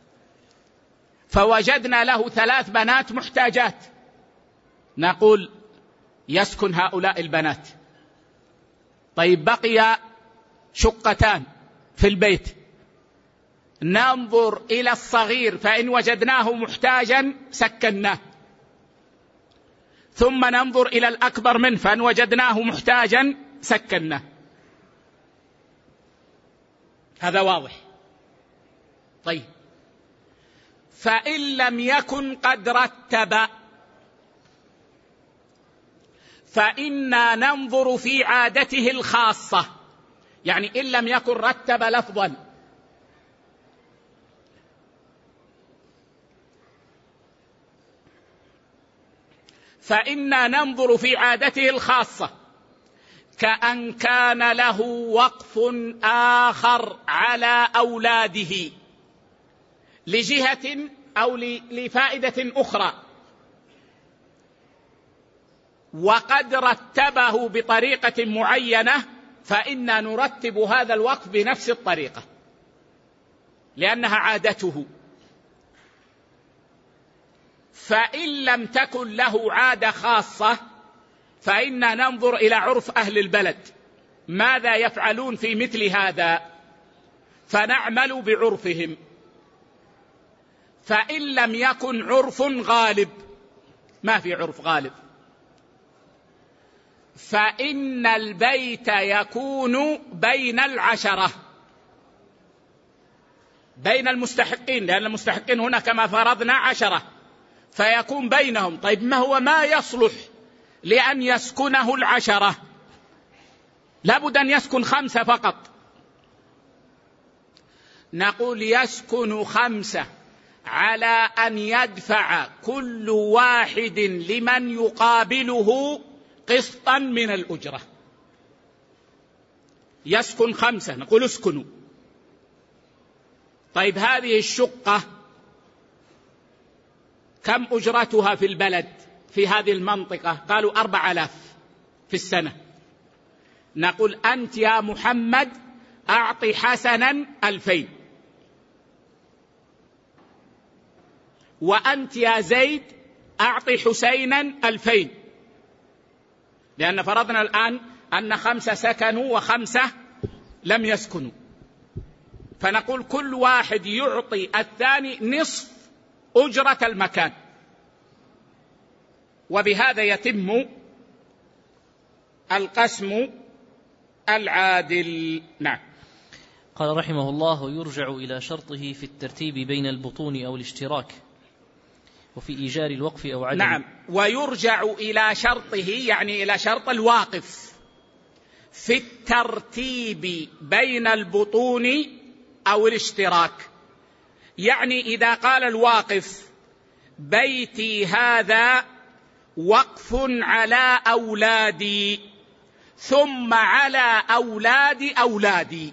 فوجدنا له ثلاث بنات محتاجات، نقول يسكن هؤلاء البنات. طيب، بقي شقتان في البيت، ننظر إلى الصغير، فإن وجدناه محتاجا سكناه، ثم ننظر إلى الأكبر منه فإن وجدناه محتاجا سكناه. هذا واضح. طيب، فإن لم يكن قد رتب فإنا ننظر في عادته الخاصة، يعني إن لم يكن رتب لفظا فإنا ننظر في عادته الخاصة، كأن كان له وقف آخر على أولاده لجهة أو لفائدة أخرى، وقد رتبه بطريقة معينة، فإنا نرتب هذا الوقف بنفس الطريقة لأنها عادته. فإن لم تكن له عادة خاصة فإنا ننظر إلى عرف أهل البلد ماذا يفعلون في مثل هذا فنعمل بعرفهم. فإن لم يكن عرف غالب، ما في عرف غالب، فإن البيت يكون بين العشرة، بين المستحقين، لأن المستحقين هنا كما فرضنا عشرة، فيكون بينهم. طيب، ما هو ما يصلح لأن يسكنه العشرة؟ لابد أن يسكن خمسة فقط. نقول يسكن خمسة على أن يدفع كل واحد لمن يقابله قسطا من الأجرة. يسكن خمسة، نقول اسكنوا. طيب، هذه الشقة كم أجرتها في البلد في هذه المنطقة؟ قالوا أربع آلاف في السنة. نقول أنت يا محمد أعطي حسنا ألفين، وأنت يا زيد أعطي حسينا ألفين، لأن فرضنا الآن أن خمسة سكنوا وخمسة لم يسكنوا، فنقول كل واحد يعطي الثاني نصف أجرة المكان، وبهذا يتم القسم العادل. نعم. قال رحمه الله: يرجع إلى شرطه في الترتيب بين البطون أو الاشتراك، وفي إيجار الوقف أو عدم. نعم، ويرجع إلى شرطه يعني إلى شرط الواقف في الترتيب بين البطون أو الاشتراك. يعني إذا قال الواقف بيتي هذا وقف على أولادي ثم على أولاد أولادي،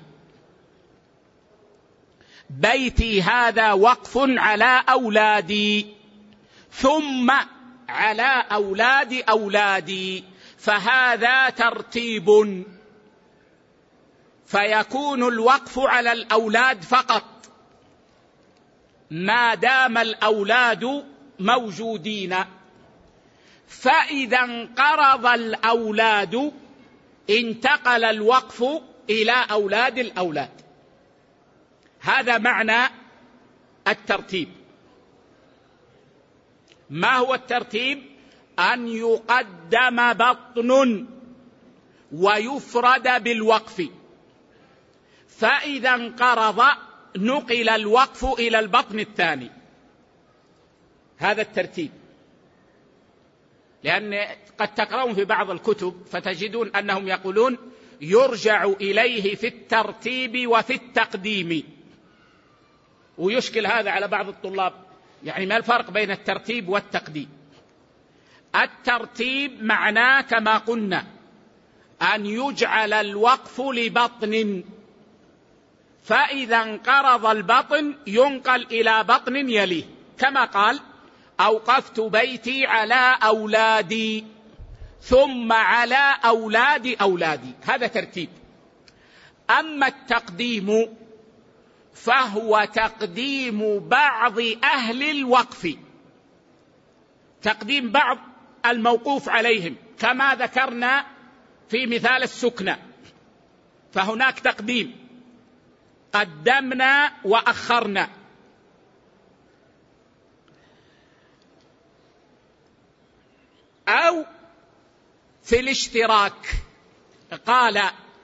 بيتي هذا وقف على أولادي ثم على أولاد أولادي، فهذا ترتيب، فيكون الوقف على الأولاد فقط ما دام الأولاد موجودين. فإذا انقرض الأولاد انتقل الوقف إلى أولاد الأولاد. هذا معنى الترتيب. ما هو الترتيب؟ أن يقدم بطن ويفرد بالوقف، فإذا انقرض نقل الوقف إلى البطن الثاني. هذا الترتيب، لأن قد تقرؤون في بعض الكتب فتجدون أنهم يقولون يرجع إليه في الترتيب وفي التقديم، ويشكل هذا على بعض الطلاب. يعني ما الفرق بين الترتيب والتقديم؟ الترتيب معناه كما قلنا أن يجعل الوقف لبطن، فإذا انقرض البطن ينقل إلى بطن يليه، كما قال أوقفت بيتي على أولادي ثم على أولاد أولادي. هذا ترتيب. أما التقديم فهو تقديم بعض أهل الوقف، تقديم بعض الموقوف عليهم، كما ذكرنا في مثال السكنى، فهناك تقديم، قدمنا وأخرنا. أو في الاشتراك، قال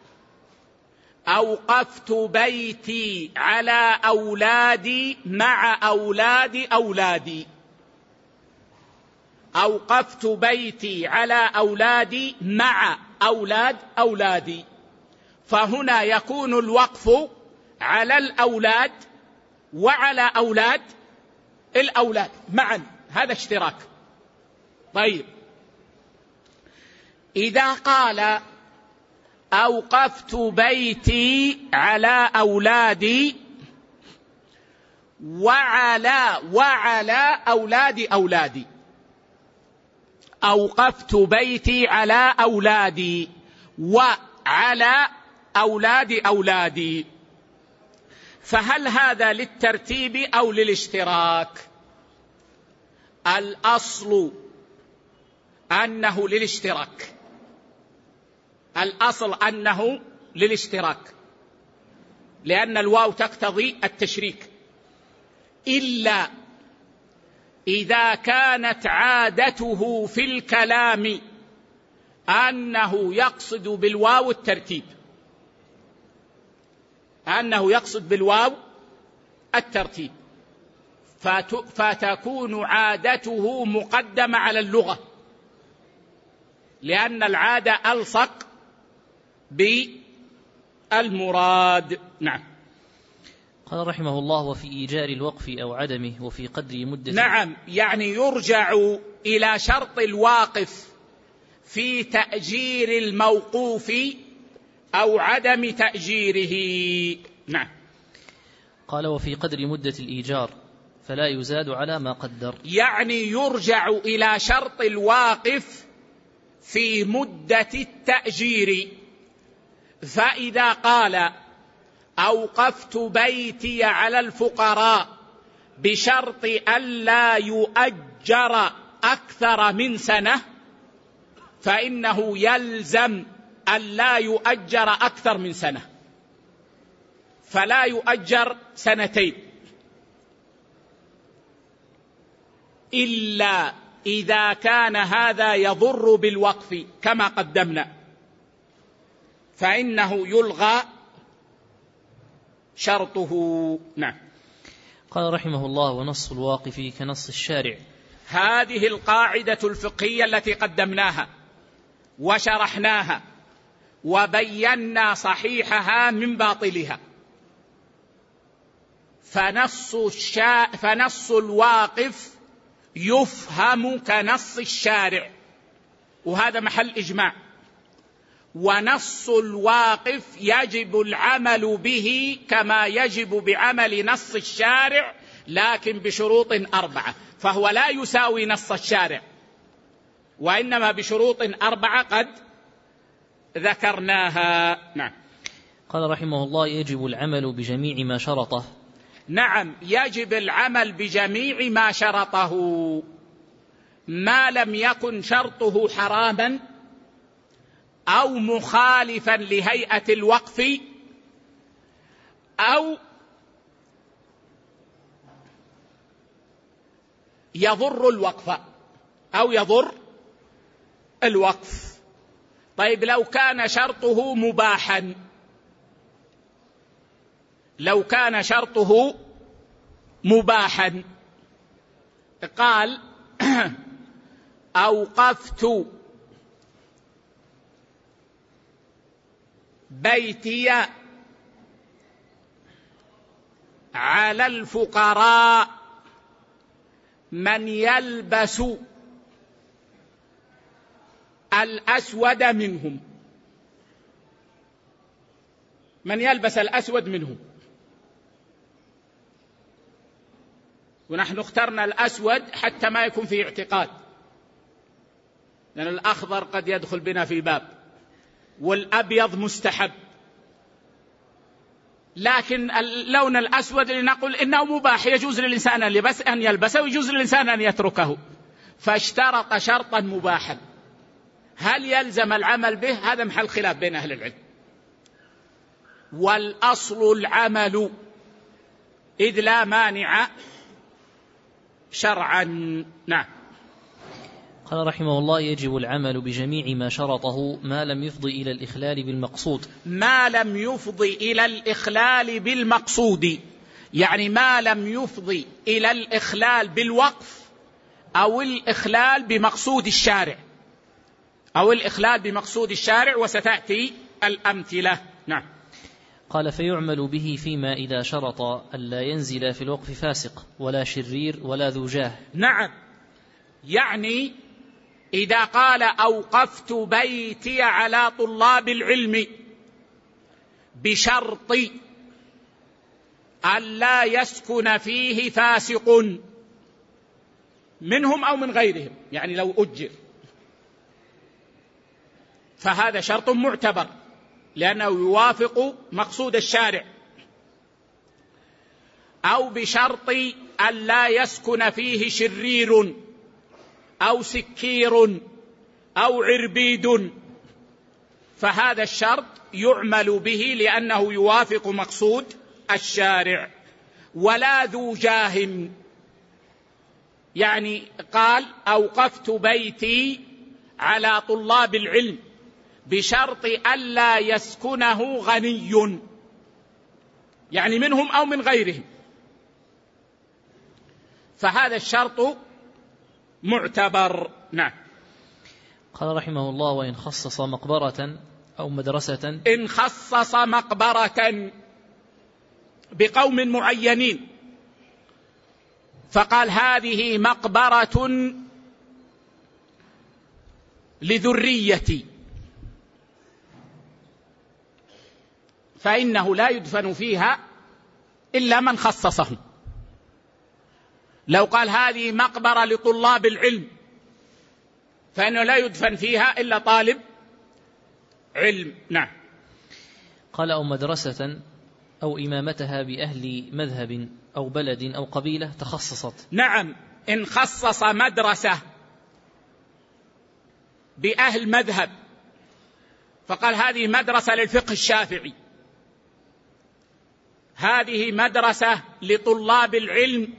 أوقفت بيتي على أولادي مع أولاد أولادي، أوقفت بيتي على أولادي مع أولاد أولادي، فهنا يكون الوقف على الأولاد وعلى أولاد الأولاد معا، هذا اشتراك. طيب، إذا قال أوقفت بيتي على أولادي وعلى وعلى أولاد أولادي، أوقفت بيتي على أولادي وعلى أولاد أولادي، فهل هذا للترتيب أو للاشتراك؟ الأصل أنه للاشتراك، الأصل أنه للاشتراك، لأن الواو تقتضي التشريك، إلا إذا كانت عادته في الكلام أنه يقصد بالواو الترتيب، أنه يقصد بالواو الترتيب، فتكون عادته مقدمة على اللغة، لأن العادة ألصق بالمراد. نعم. قال رحمه الله: وفي إيجار الوقف أو عدمه وفي قدر مدة. نعم، يعني يرجع إلى شرط الواقف في تأجير الموقوف أو عدم تأجيره. نعم. قال: وفي قدر مدة الإيجار فلا يزاد على ما قدر، يعني يرجع إلى شرط الواقف في مدة التأجير، فإذا قال أوقفت بيتي على الفقراء بشرط ألا يؤجر أكثر من سنة، فإنه يلزم ألا يؤجر أكثر من سنة، فلا يؤجر سنتين، إلا إذا كان هذا يضر بالوقف كما قدمنا، فإنه يلغى شرطه. نعم. قال رحمه الله: ونص الواقف كنص الشارع. هذه القاعدة الفقهية التي قدمناها وشرحناها وبينا صحيحها من باطلها، فنص, الشا... فنص الواقف يفهم كنص الشارع، وهذا محل إجماع، ونص الواقف يجب العمل به كما يجب بعمل نص الشارع، لكن بشروط أربعة، فهو لا يساوي نص الشارع، وإنما بشروط أربعة قد ذكرناها. نعم. قال رحمه الله: يجب العمل بجميع ما شرطه. نعم، يجب العمل بجميع ما شرطه، ما لم يكن شرطه حراما أو مخالفا لهيئة الوقف أو يضر الوقف أو يضر الوقف. طيب، لو كان شرطه مباحا، لو كان شرطه مباحا قال أوقفت بيتي على الفقراء من يلبس الأسود منهم، من يلبس الأسود منهم، ونحن اخترنا الأسود حتى ما يكون فيه اعتقاد، لأن الأخضر قد يدخل بنا في الباب، والأبيض مستحب، لكن اللون الأسود لنقول إنه مباح، يجوز للإنسان أن يلبسه ويجوز للإنسان أن يتركه، فاشترط شرطا مباحا، هل يلزم العمل به؟ هذا محل خلاف بين أهل العلم، والأصل العمل إذ لا مانع شرعا. نعم. قال رحمه الله: يجب العمل بجميع ما شرطه ما لم يفضي إلى الإخلال بالمقصود. ما لم يفضي إلى الإخلال بالمقصود، يعني ما لم يفضي إلى الإخلال بالوقف أو الإخلال بمقصود الشارع أو الإخلال بمقصود الشارع، وستأتي الأمثلة. نعم. قال: فيعمل به فيما إذا شرط ألا ينزل في الوقف فاسق ولا شرير ولا ذو جاه. نعم، يعني إذا قال: أوقفت بيتي على طلاب العلم بشرط ألا يسكن فيه فاسق منهم أو من غيرهم، يعني لو أجر، فهذا شرط معتبر لأنه يوافق مقصود الشارع. أو بشرط ألا يسكن فيه شرير أو سكير أو عربيد، فهذا الشرط يعمل به لأنه يوافق مقصود الشارع. ولا ذو جاه، يعني قال: أوقفت بيتي على طلاب العلم بشرط ألا يسكنه غني، يعني منهم أو من غيرهم، فهذا الشرط معتبر. نعم. قال رحمه الله: وإن خصص مقبرة أو مدرسة. إن خصص مقبرة بقوم معينين، فقال: هذه مقبرة لذريتي، فإنه لا يدفن فيها إلا من خصصهم. لو قال: هذه مقبرة لطلاب العلم، فإنه لا يدفن فيها إلا طالب علم. نعم. قال: أو مدرسة أو إمامتها بأهل مذهب أو بلد أو قبيلة تخصصت. نعم، إن خصص مدرسة بأهل مذهب، فقال: هذه مدرسة للفقه الشافعي، هذه مدرسة لطلاب العلم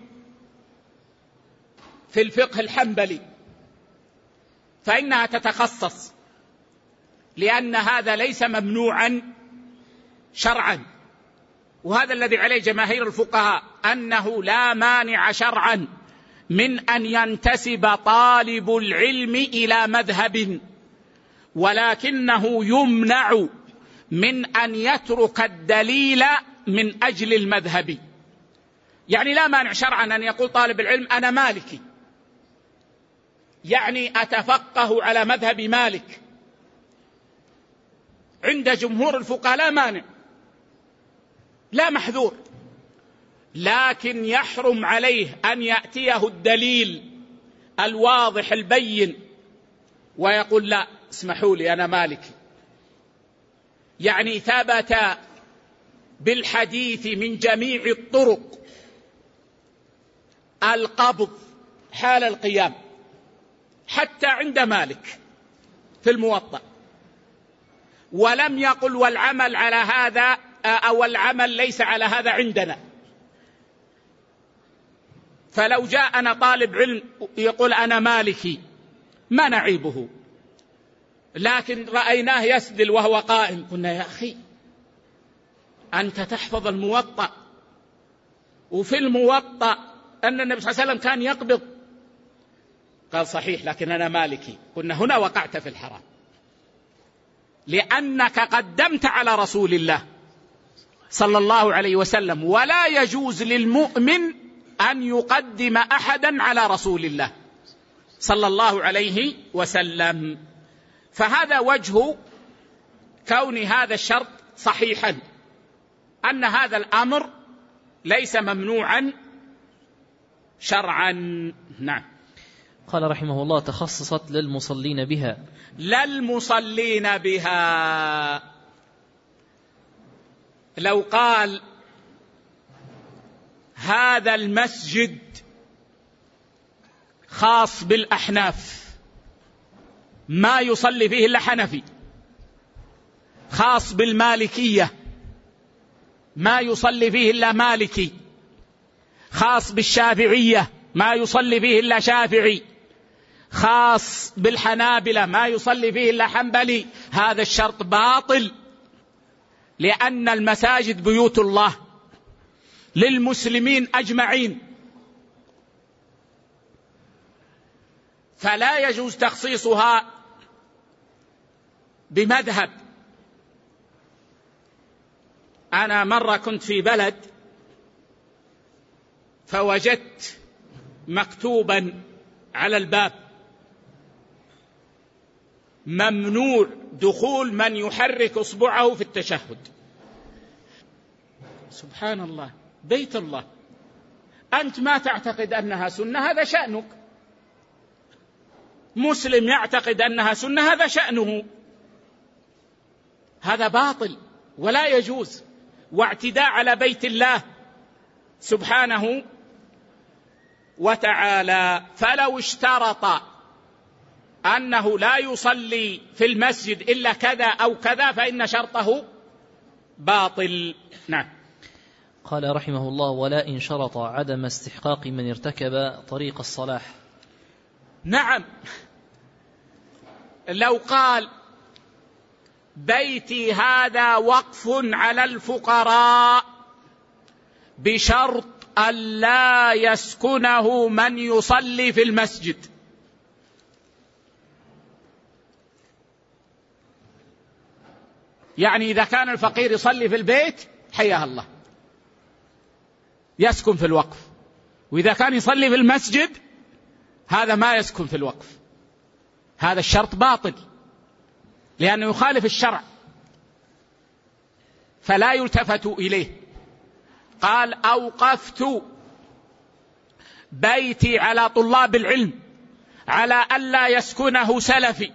في الفقه الحنبلي، فإنها تتخصص، لأن هذا ليس ممنوعا شرعا، وهذا الذي عليه جماهير الفقهاء، أنه لا مانع شرعا من أن ينتسب طالب العلم إلى مذهب، ولكنه يمنع من أن يترك الدليل من أجل المذهب. يعني لا مانع شرعا أن يقول طالب العلم: أنا مالكي، يعني أتفقه على مذهب مالك، عند جمهور الفقهاء لا مانع، لا محذور، لكن يحرم عليه أن يأتيه الدليل الواضح البين ويقول: لا، اسمحوا لي، أنا مالكي. يعني ثبت بالحديث من جميع الطرق القبض حال القيام، حتى عند مالك في الموطأ، ولم يقل: والعمل على هذا أو العمل ليس على هذا عندنا. فلو جاءنا طالب علم يقول: أنا مالكي، ما نعيبه، لكن رأيناه يسدل وهو قائم، قلنا: يا أخي، أنت تحفظ الموطأ، وفي الموطأ أن النبي صلى الله عليه وسلم كان يقبض. قال: صحيح، لكن أنا مالكي. قلنا: هنا وقعت في الحرام، لأنك قدمت على رسول الله صلى الله عليه وسلم، ولا يجوز للمؤمن أن يقدم أحدا على رسول الله صلى الله عليه وسلم. فهذا وجه كون هذا الشرط صحيحا، أن هذا الأمر ليس ممنوعا شرعا. نعم. قال رحمه الله: تخصصت للمصلين بها. للمصلين بها، لو قال: هذا المسجد خاص بالأحناف، ما يصلي فيه إلا حنفي، خاص بالمالكية، ما يصلي فيه إلا مالكي، خاص بالشافعية، ما يصلي فيه إلا شافعي، خاص بالحنابلة ما يصلي فيه إلا حنبلي، هذا الشرط باطل، لأن المساجد بيوت الله للمسلمين أجمعين، فلا يجوز تخصيصها بمذهب. أنا مرة كنت في بلد فوجدت مكتوبا على الباب: ممنوع دخول من يحرك إصبعه في التشهد. سبحان الله، بيت الله، أنت ما تعتقد أنها سنة، هذا شأنك. مسلم يعتقد أنها سنة، هذا شأنه. هذا باطل ولا يجوز، واعتداء على بيت الله سبحانه وتعالى. فلو اشترط أنه لا يصلي في المسجد إلا كذا أو كذا فإن شرطه باطل. نعم. قال رحمه الله: ولا إن شرط عدم استحقاق من ارتكب طريق الصلاح. نعم، لو قال: بيتي هذا وقف على الفقراء بشرط أن لا يسكنه من يصلي في المسجد، يعني إذا كان الفقير يصلي في البيت حياه الله يسكن في الوقف، وإذا كان يصلي في المسجد هذا ما يسكن في الوقف. هذا الشرط باطل لأنه يخالف الشرع فلا يلتفت إليه. قال: أوقفت بيتي على طلاب العلم على ألا يسكنه سلفي،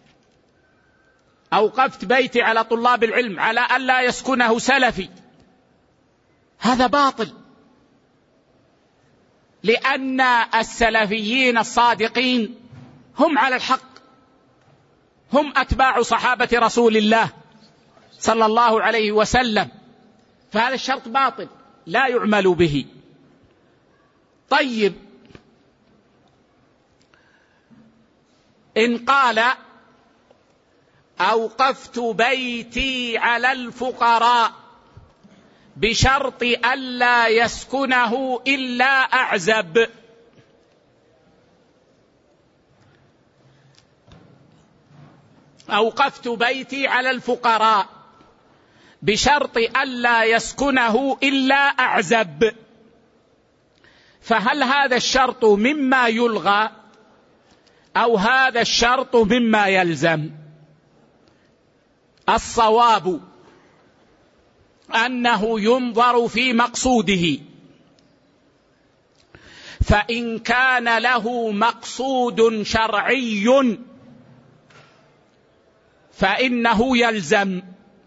أوقفت بيتي على طلاب العلم على ألا يسكنه سلفي، هذا باطل، لأن السلفيين الصادقين هم على الحق، هم أتباع صحابة رسول الله صلى الله عليه وسلم، فهذا الشرط باطل لا يعمل به. طيب، إن قال: أوقفت بيتي على الفقراء بشرط ألا يسكنه إلا أعزب، أوقفت بيتي على الفقراء بشرط ألا يسكنه إلا أعزب، فهل هذا الشرط مما يلغى أو هذا الشرط مما يلزم؟ الصواب أنه ينظر في مقصوده، فإن كان له مقصود شرعي فإنه يلزم.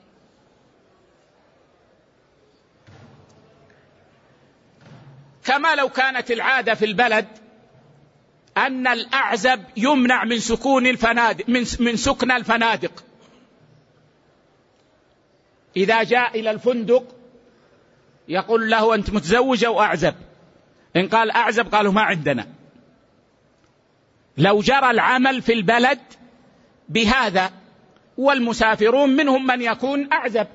كما لو كانت العادة في البلد أن الأعزب يمنع من سكون الفنادق من من سكن الفنادق، إذا جاء إلى الفندق يقول له: أنت متزوج أو أعزب؟ إن قال أعزب قالوا ما عندنا. لو جرى العمل في البلد بهذا والمسافرون منهم من يكون أعزب،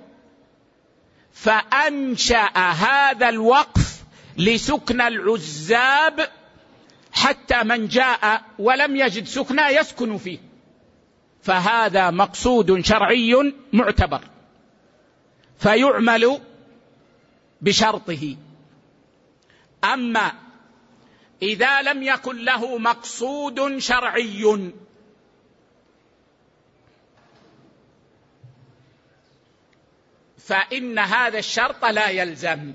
فأنشأ هذا الوقف لسكن العزاب حتى من جاء ولم يجد سكنا يسكن فيه، فهذا مقصود شرعي معتبر فيعمل بشرطه. أما إذا لم يكن له مقصود شرعي فإن هذا الشرط لا يلزم،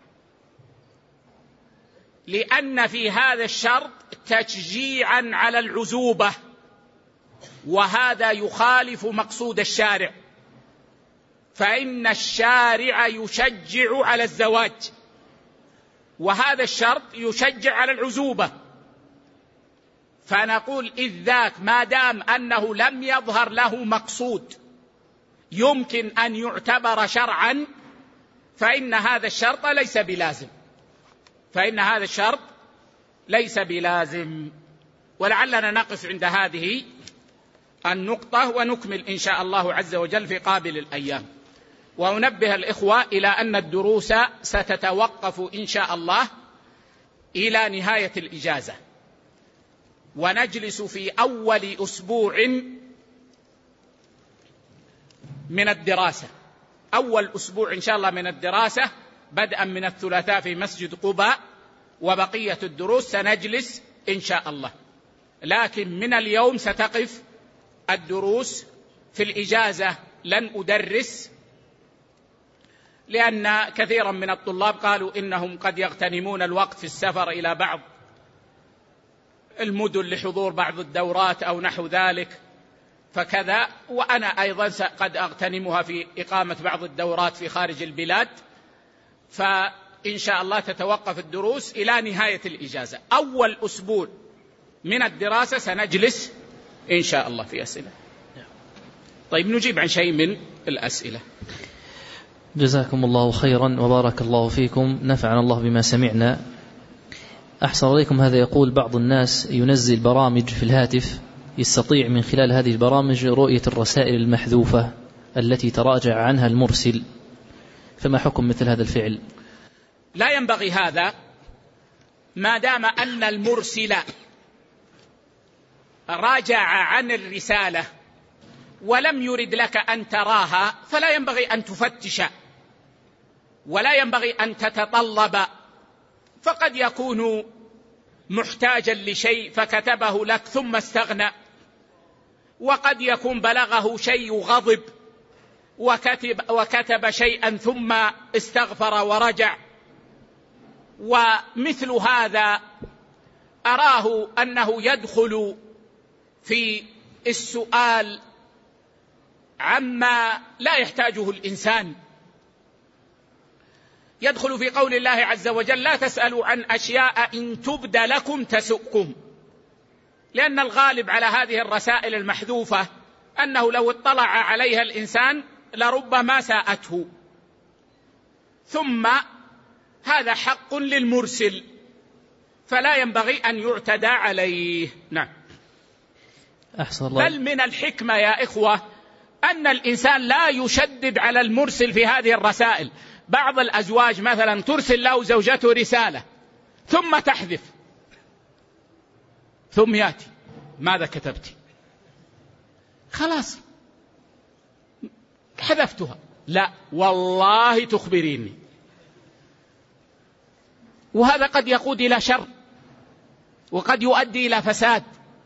لأن في هذا الشرط تشجيعا على العزوبة، وهذا يخالف مقصود الشارع، فإن الشارع يشجع على الزواج، وهذا الشرط يشجع على العزوبة، فنقول إذ ذاك ما دام أنه لم يظهر له مقصود يمكن أن يعتبر شرعا فإن هذا الشرط ليس بلازم، فإن هذا الشرط ليس بلازم. ولعلنا نقف عند هذه النقطة ونكمل إن شاء الله عز وجل في قابل الأيام. وأنبه الإخوة إلى أن الدروس ستتوقف إن شاء الله إلى نهاية الإجازة، ونجلس في أول أسبوع من الدراسة، أول أسبوع إن شاء الله من الدراسة بدءا من الثلاثاء في مسجد قباء، وبقية الدروس سنجلس إن شاء الله. لكن من اليوم ستقف الدروس. في الإجازة لن أدرس، لأن كثيرا من الطلاب قالوا إنهم قد يغتنمون الوقت في السفر إلى بعض المدن لحضور بعض الدورات أو نحو ذلك فكذا، وأنا أيضا قد أغتنمها في إقامة بعض الدورات في خارج البلاد. فإن شاء الله تتوقف الدروس إلى نهاية الإجازة. أول أسبوع من الدراسة سنجلس إن شاء الله في أسئلة. طيب نجيب عن شيء من الأسئلة. جزاكم الله خيرا وبارك الله فيكم، نفعنا الله بما سمعنا. أحسن عليكم. هذا يقول بعض الناس ينزل برامج في الهاتف يستطيع من خلال هذه البرامج رؤية الرسائل المحذوفة التي تراجع عنها المرسل، فما حكم مثل هذا الفعل؟ لا ينبغي هذا، ما دام أن المرسل راجع عن الرسالة ولم يرد لك أن تراها فلا ينبغي أن تفتش ولا ينبغي أن تتطلب، فقد يكون محتاجا لشيء فكتبه لك ثم استغنى، وقد يكون بلغه شيء غضب وكتب, وكتب شيئا ثم استغفر ورجع. ومثل هذا أراه أنه يدخل في السؤال عما لا يحتاجه الإنسان، يدخل في قول الله عز وجل لا تسألوا عن أشياء إن تبد لكم تسؤكم، لأن الغالب على هذه الرسائل المحذوفة أنه لو اطلع عليها الإنسان لربما ساءته، ثم هذا حق للمرسل فلا ينبغي أن يعتدى عليه. نعم. أحسن الله. بل من الحكمة يا إخوة أن الإنسان لا يشدد على المرسل في هذه الرسائل. بعض الأزواج مثلا ترسل له زوجته رسالة ثم تحذف، ثم يأتي ماذا كتبت؟ خلاص حذفتها. لا والله تخبريني. وهذا قد يقود إلى شر وقد يؤدي إلى فساد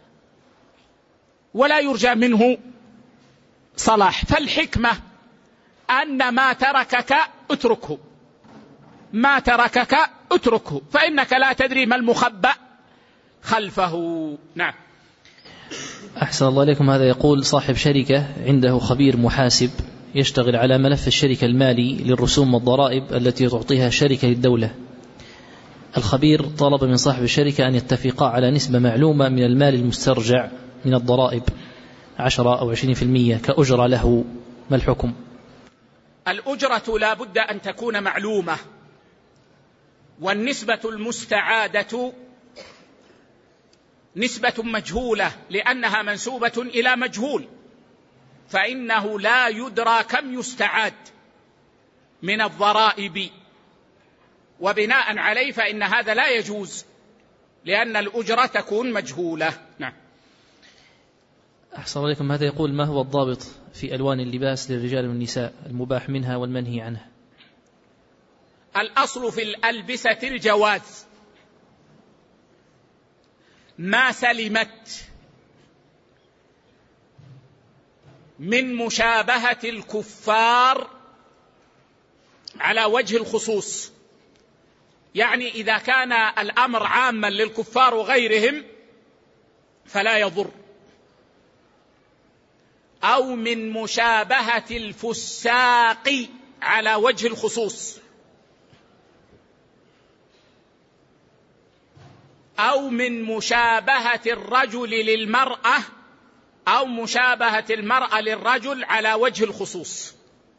ولا يرجى منه صلاح. فالحكمة أن ما تركك اتركه، ما تركك اتركه، فإنك لا تدري ما المخبأ خلفه. نعم. أحسن الله عليكم. هذا يقول صاحب شركة عنده خبير محاسب يشتغل على ملف الشركة المالي للرسوم والضرائب التي تعطيها شركة للدولة. الخبير طلب من صاحب الشركة أن يتفقا على نسبة معلومة من المال المسترجع من الضرائب، عشرة أو عشرين في المية كأجرة له، ما الحكم؟ الأجرة لا بد أن تكون معلومة، والنسبة المستعادة نسبة مجهولة لأنها منسوبة إلى مجهول، فإنه لا يدرى كم يستعاد من الضرائب، وبناء عليه فإن هذا لا يجوز لأن الأجرة تكون مجهولة. نعم. أحسن عليكم. هذا يقول ما هو الضابط في ألوان اللباس للرجال والنساء المباح منها والمنهي عنها؟ الأصل في الألبسة الجواز ما سلمت من مشابهة الكفار على وجه الخصوص، يعني إذا كان الأمر عاما للكفار وغيرهم فلا يضر، أو من مشابهة الفساق على وجه الخصوص، أو من مشابهة الرجل للمرأة أو مشابهة المرأة للرجل على وجه الخصوص.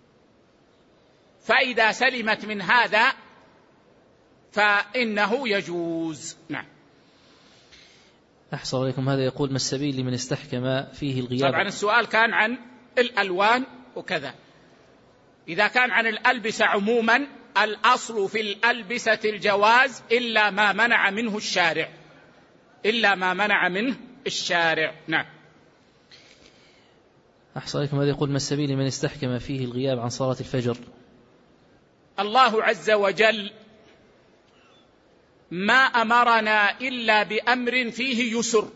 فإذا سلمت من هذا فإنه يجوز. نعم. أحسن عليكم. هذا يقول: ما السبيل لمن استحكم فيه الغياب؟ طبعا السؤال كان عن الألوان وكذا. إذا كان عن الألبسة عموما، الأصل في الألبسة الجواز إلا ما منع منه الشارع، إلا ما منع منه الشارع. نعم. أحسن عليكم. هذا يقول: ما السبيل لمن استحكم فيه الغياب عن صلاة الفجر؟ الله عز وجل ما أمرنا إلا بأمر فيه يسر.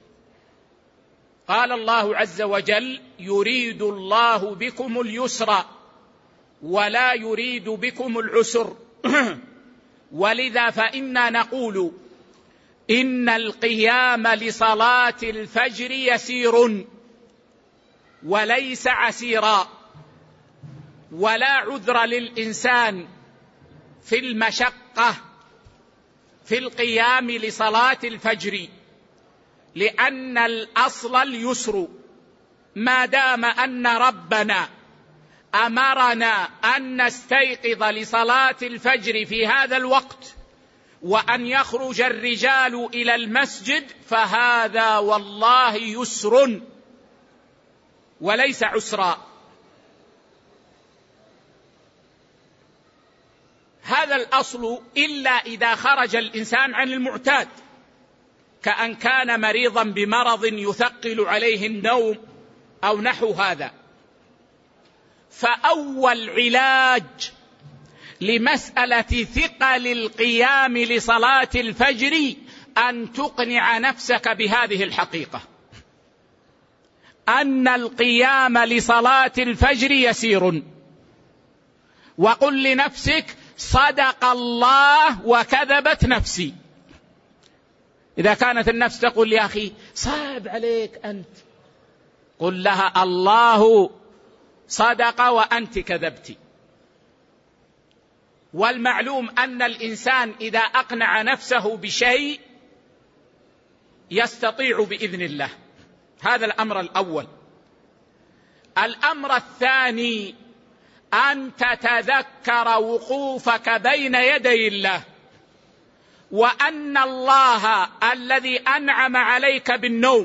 قال الله عز وجل: يريد الله بكم اليسر ولا يريد بكم العسر. ولذا فإنا نقول إن القيام لصلاة الفجر يسير وليس عسيرا، ولا عذر للإنسان في المشقة في القيام لصلاة الفجر، لأن الأصل اليسر. ما دام أن ربنا أمرنا أن نستيقظ لصلاة الفجر في هذا الوقت وأن يخرج الرجال إلى المسجد، فهذا والله يسر وليس عسرا. هذا الأصل إلا إذا خرج الإنسان عن المعتاد، كأن كان مريضا بمرض يثقل عليه النوم أو نحو هذا. فأول علاج لمسألة ثقل القيام لصلاة الفجر أن تقنع نفسك بهذه الحقيقة، أن القيام لصلاة الفجر يسير. وقل لنفسك: صدق الله وكذبت نفسي. إذا كانت النفس تقول: يا أخي صعب عليك أنت، قل لها: الله صدق وأنت كذبت. والمعلوم أن الإنسان إذا أقنع نفسه بشيء يستطيع بإذن الله. هذا الأمر الأول. الأمر الثاني أن تتذكر وقوفك بين يدي الله، وأن الله الذي أنعم عليك بالنوم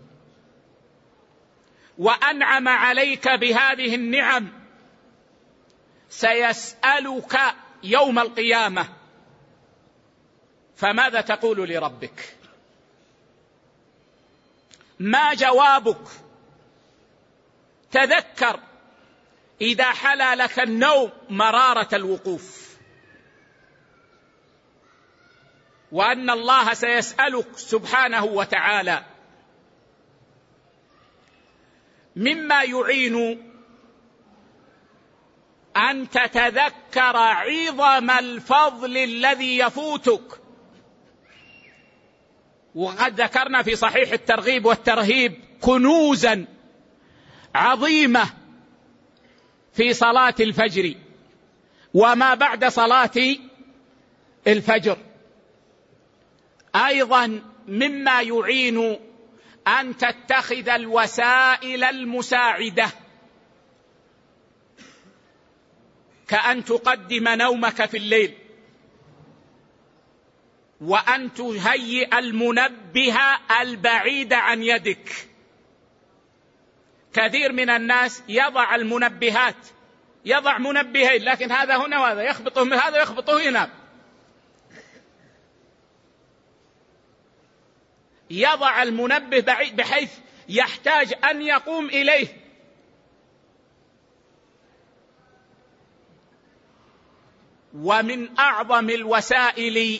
وأنعم عليك بهذه النعم سيسألك يوم القيامة. فماذا تقول لربك؟ ما جوابك؟ تذكر إذا حلى لك النوم مرارة الوقوف، وأن الله سيسألك سبحانه وتعالى. مما يعين أن تتذكر عظم الفضل الذي يفوتك، وقد ذكرنا في صحيح الترغيب والترهيب كنوزا عظيمة في صلاة الفجر وما بعد صلاة الفجر. أيضا مما يعين أن تتخذ الوسائل المساعدة، كأن تقدم نومك في الليل، وأن تهيئ المنبه البعيد عن يدك. كثير من الناس يضع المنبهات، يضع منبهين، لكن هذا هنا وهذا يخبطه من هذا يخبطه هنا، يضع المنبه بعيد بحيث يحتاج أن يقوم إليه. ومن أعظم الوسائل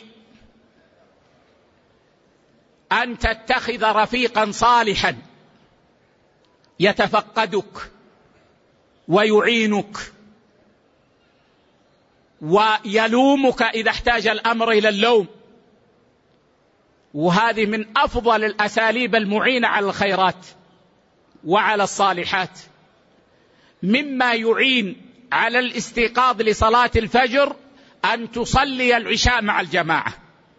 أن تتخذ رفيقا صالحا يتفقدك ويعينك ويلومك إذا احتاج الأمر إلى اللوم، وهذه من أفضل الأساليب المعينة على الخيرات وعلى الصالحات. مما يعين على الاستيقاظ لصلاة الفجر أن تصلي العشاء مع الجماعة،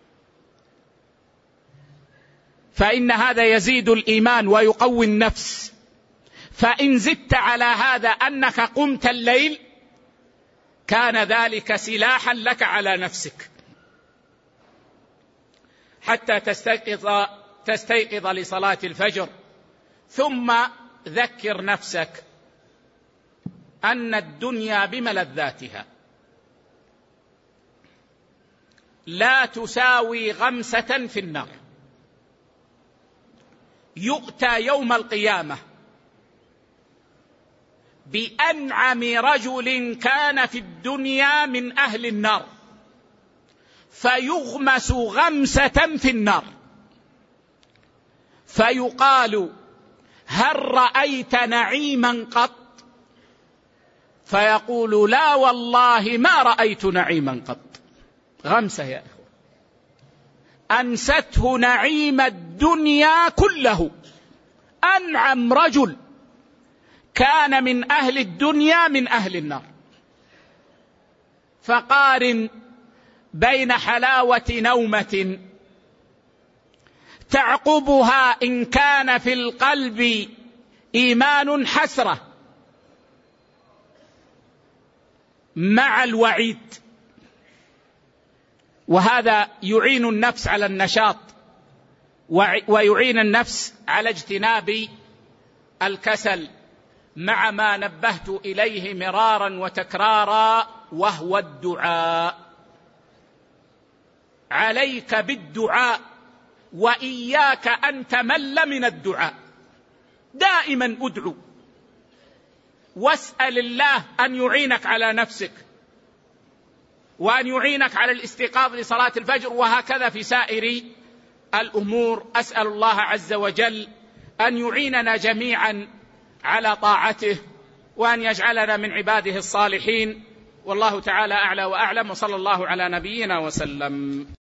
فإن هذا يزيد الإيمان ويقوي النفس. فإن زدت على هذا أنك قمت الليل كان ذلك سلاحا لك على نفسك حتى تستيقظ تستيقظ لصلاة الفجر، ثم ذكر نفسك أن الدنيا بملذاتها لا تساوي غمسة في النار. يؤتى يوم القيامة بأنعم رجل كان في الدنيا من أهل النار فيغمس غمسة في النار، فيقال: هل رأيت نعيما قط؟ فيقول: لا والله ما رأيت نعيما قط. غمسة يا إخوة أنسته نعيم الدنيا كله. أنعم رجل كان من أهل الدنيا من أهل النار. فقارن بين حلاوة نومة تعقبها إن كان في القلب إيمان حسرة مع الوعيد، وهذا يعين النفس على النشاط ويعين النفس على اجتناب الكسل، مع ما نبهت إليه مرارا وتكرارا وهو الدعاء. عليك بالدعاء وإياك أن تمل من الدعاء. دائما أدعو واسأل الله أن يعينك على نفسك وأن يعينك على الاستيقاظ لصلاة الفجر، وهكذا في سائر الأمور. أسأل الله عز وجل أن يعيننا جميعا على طاعته وأن يجعلنا من عباده الصالحين، والله تعالى أعلى وأعلم، وصلى الله على نبينا وسلم.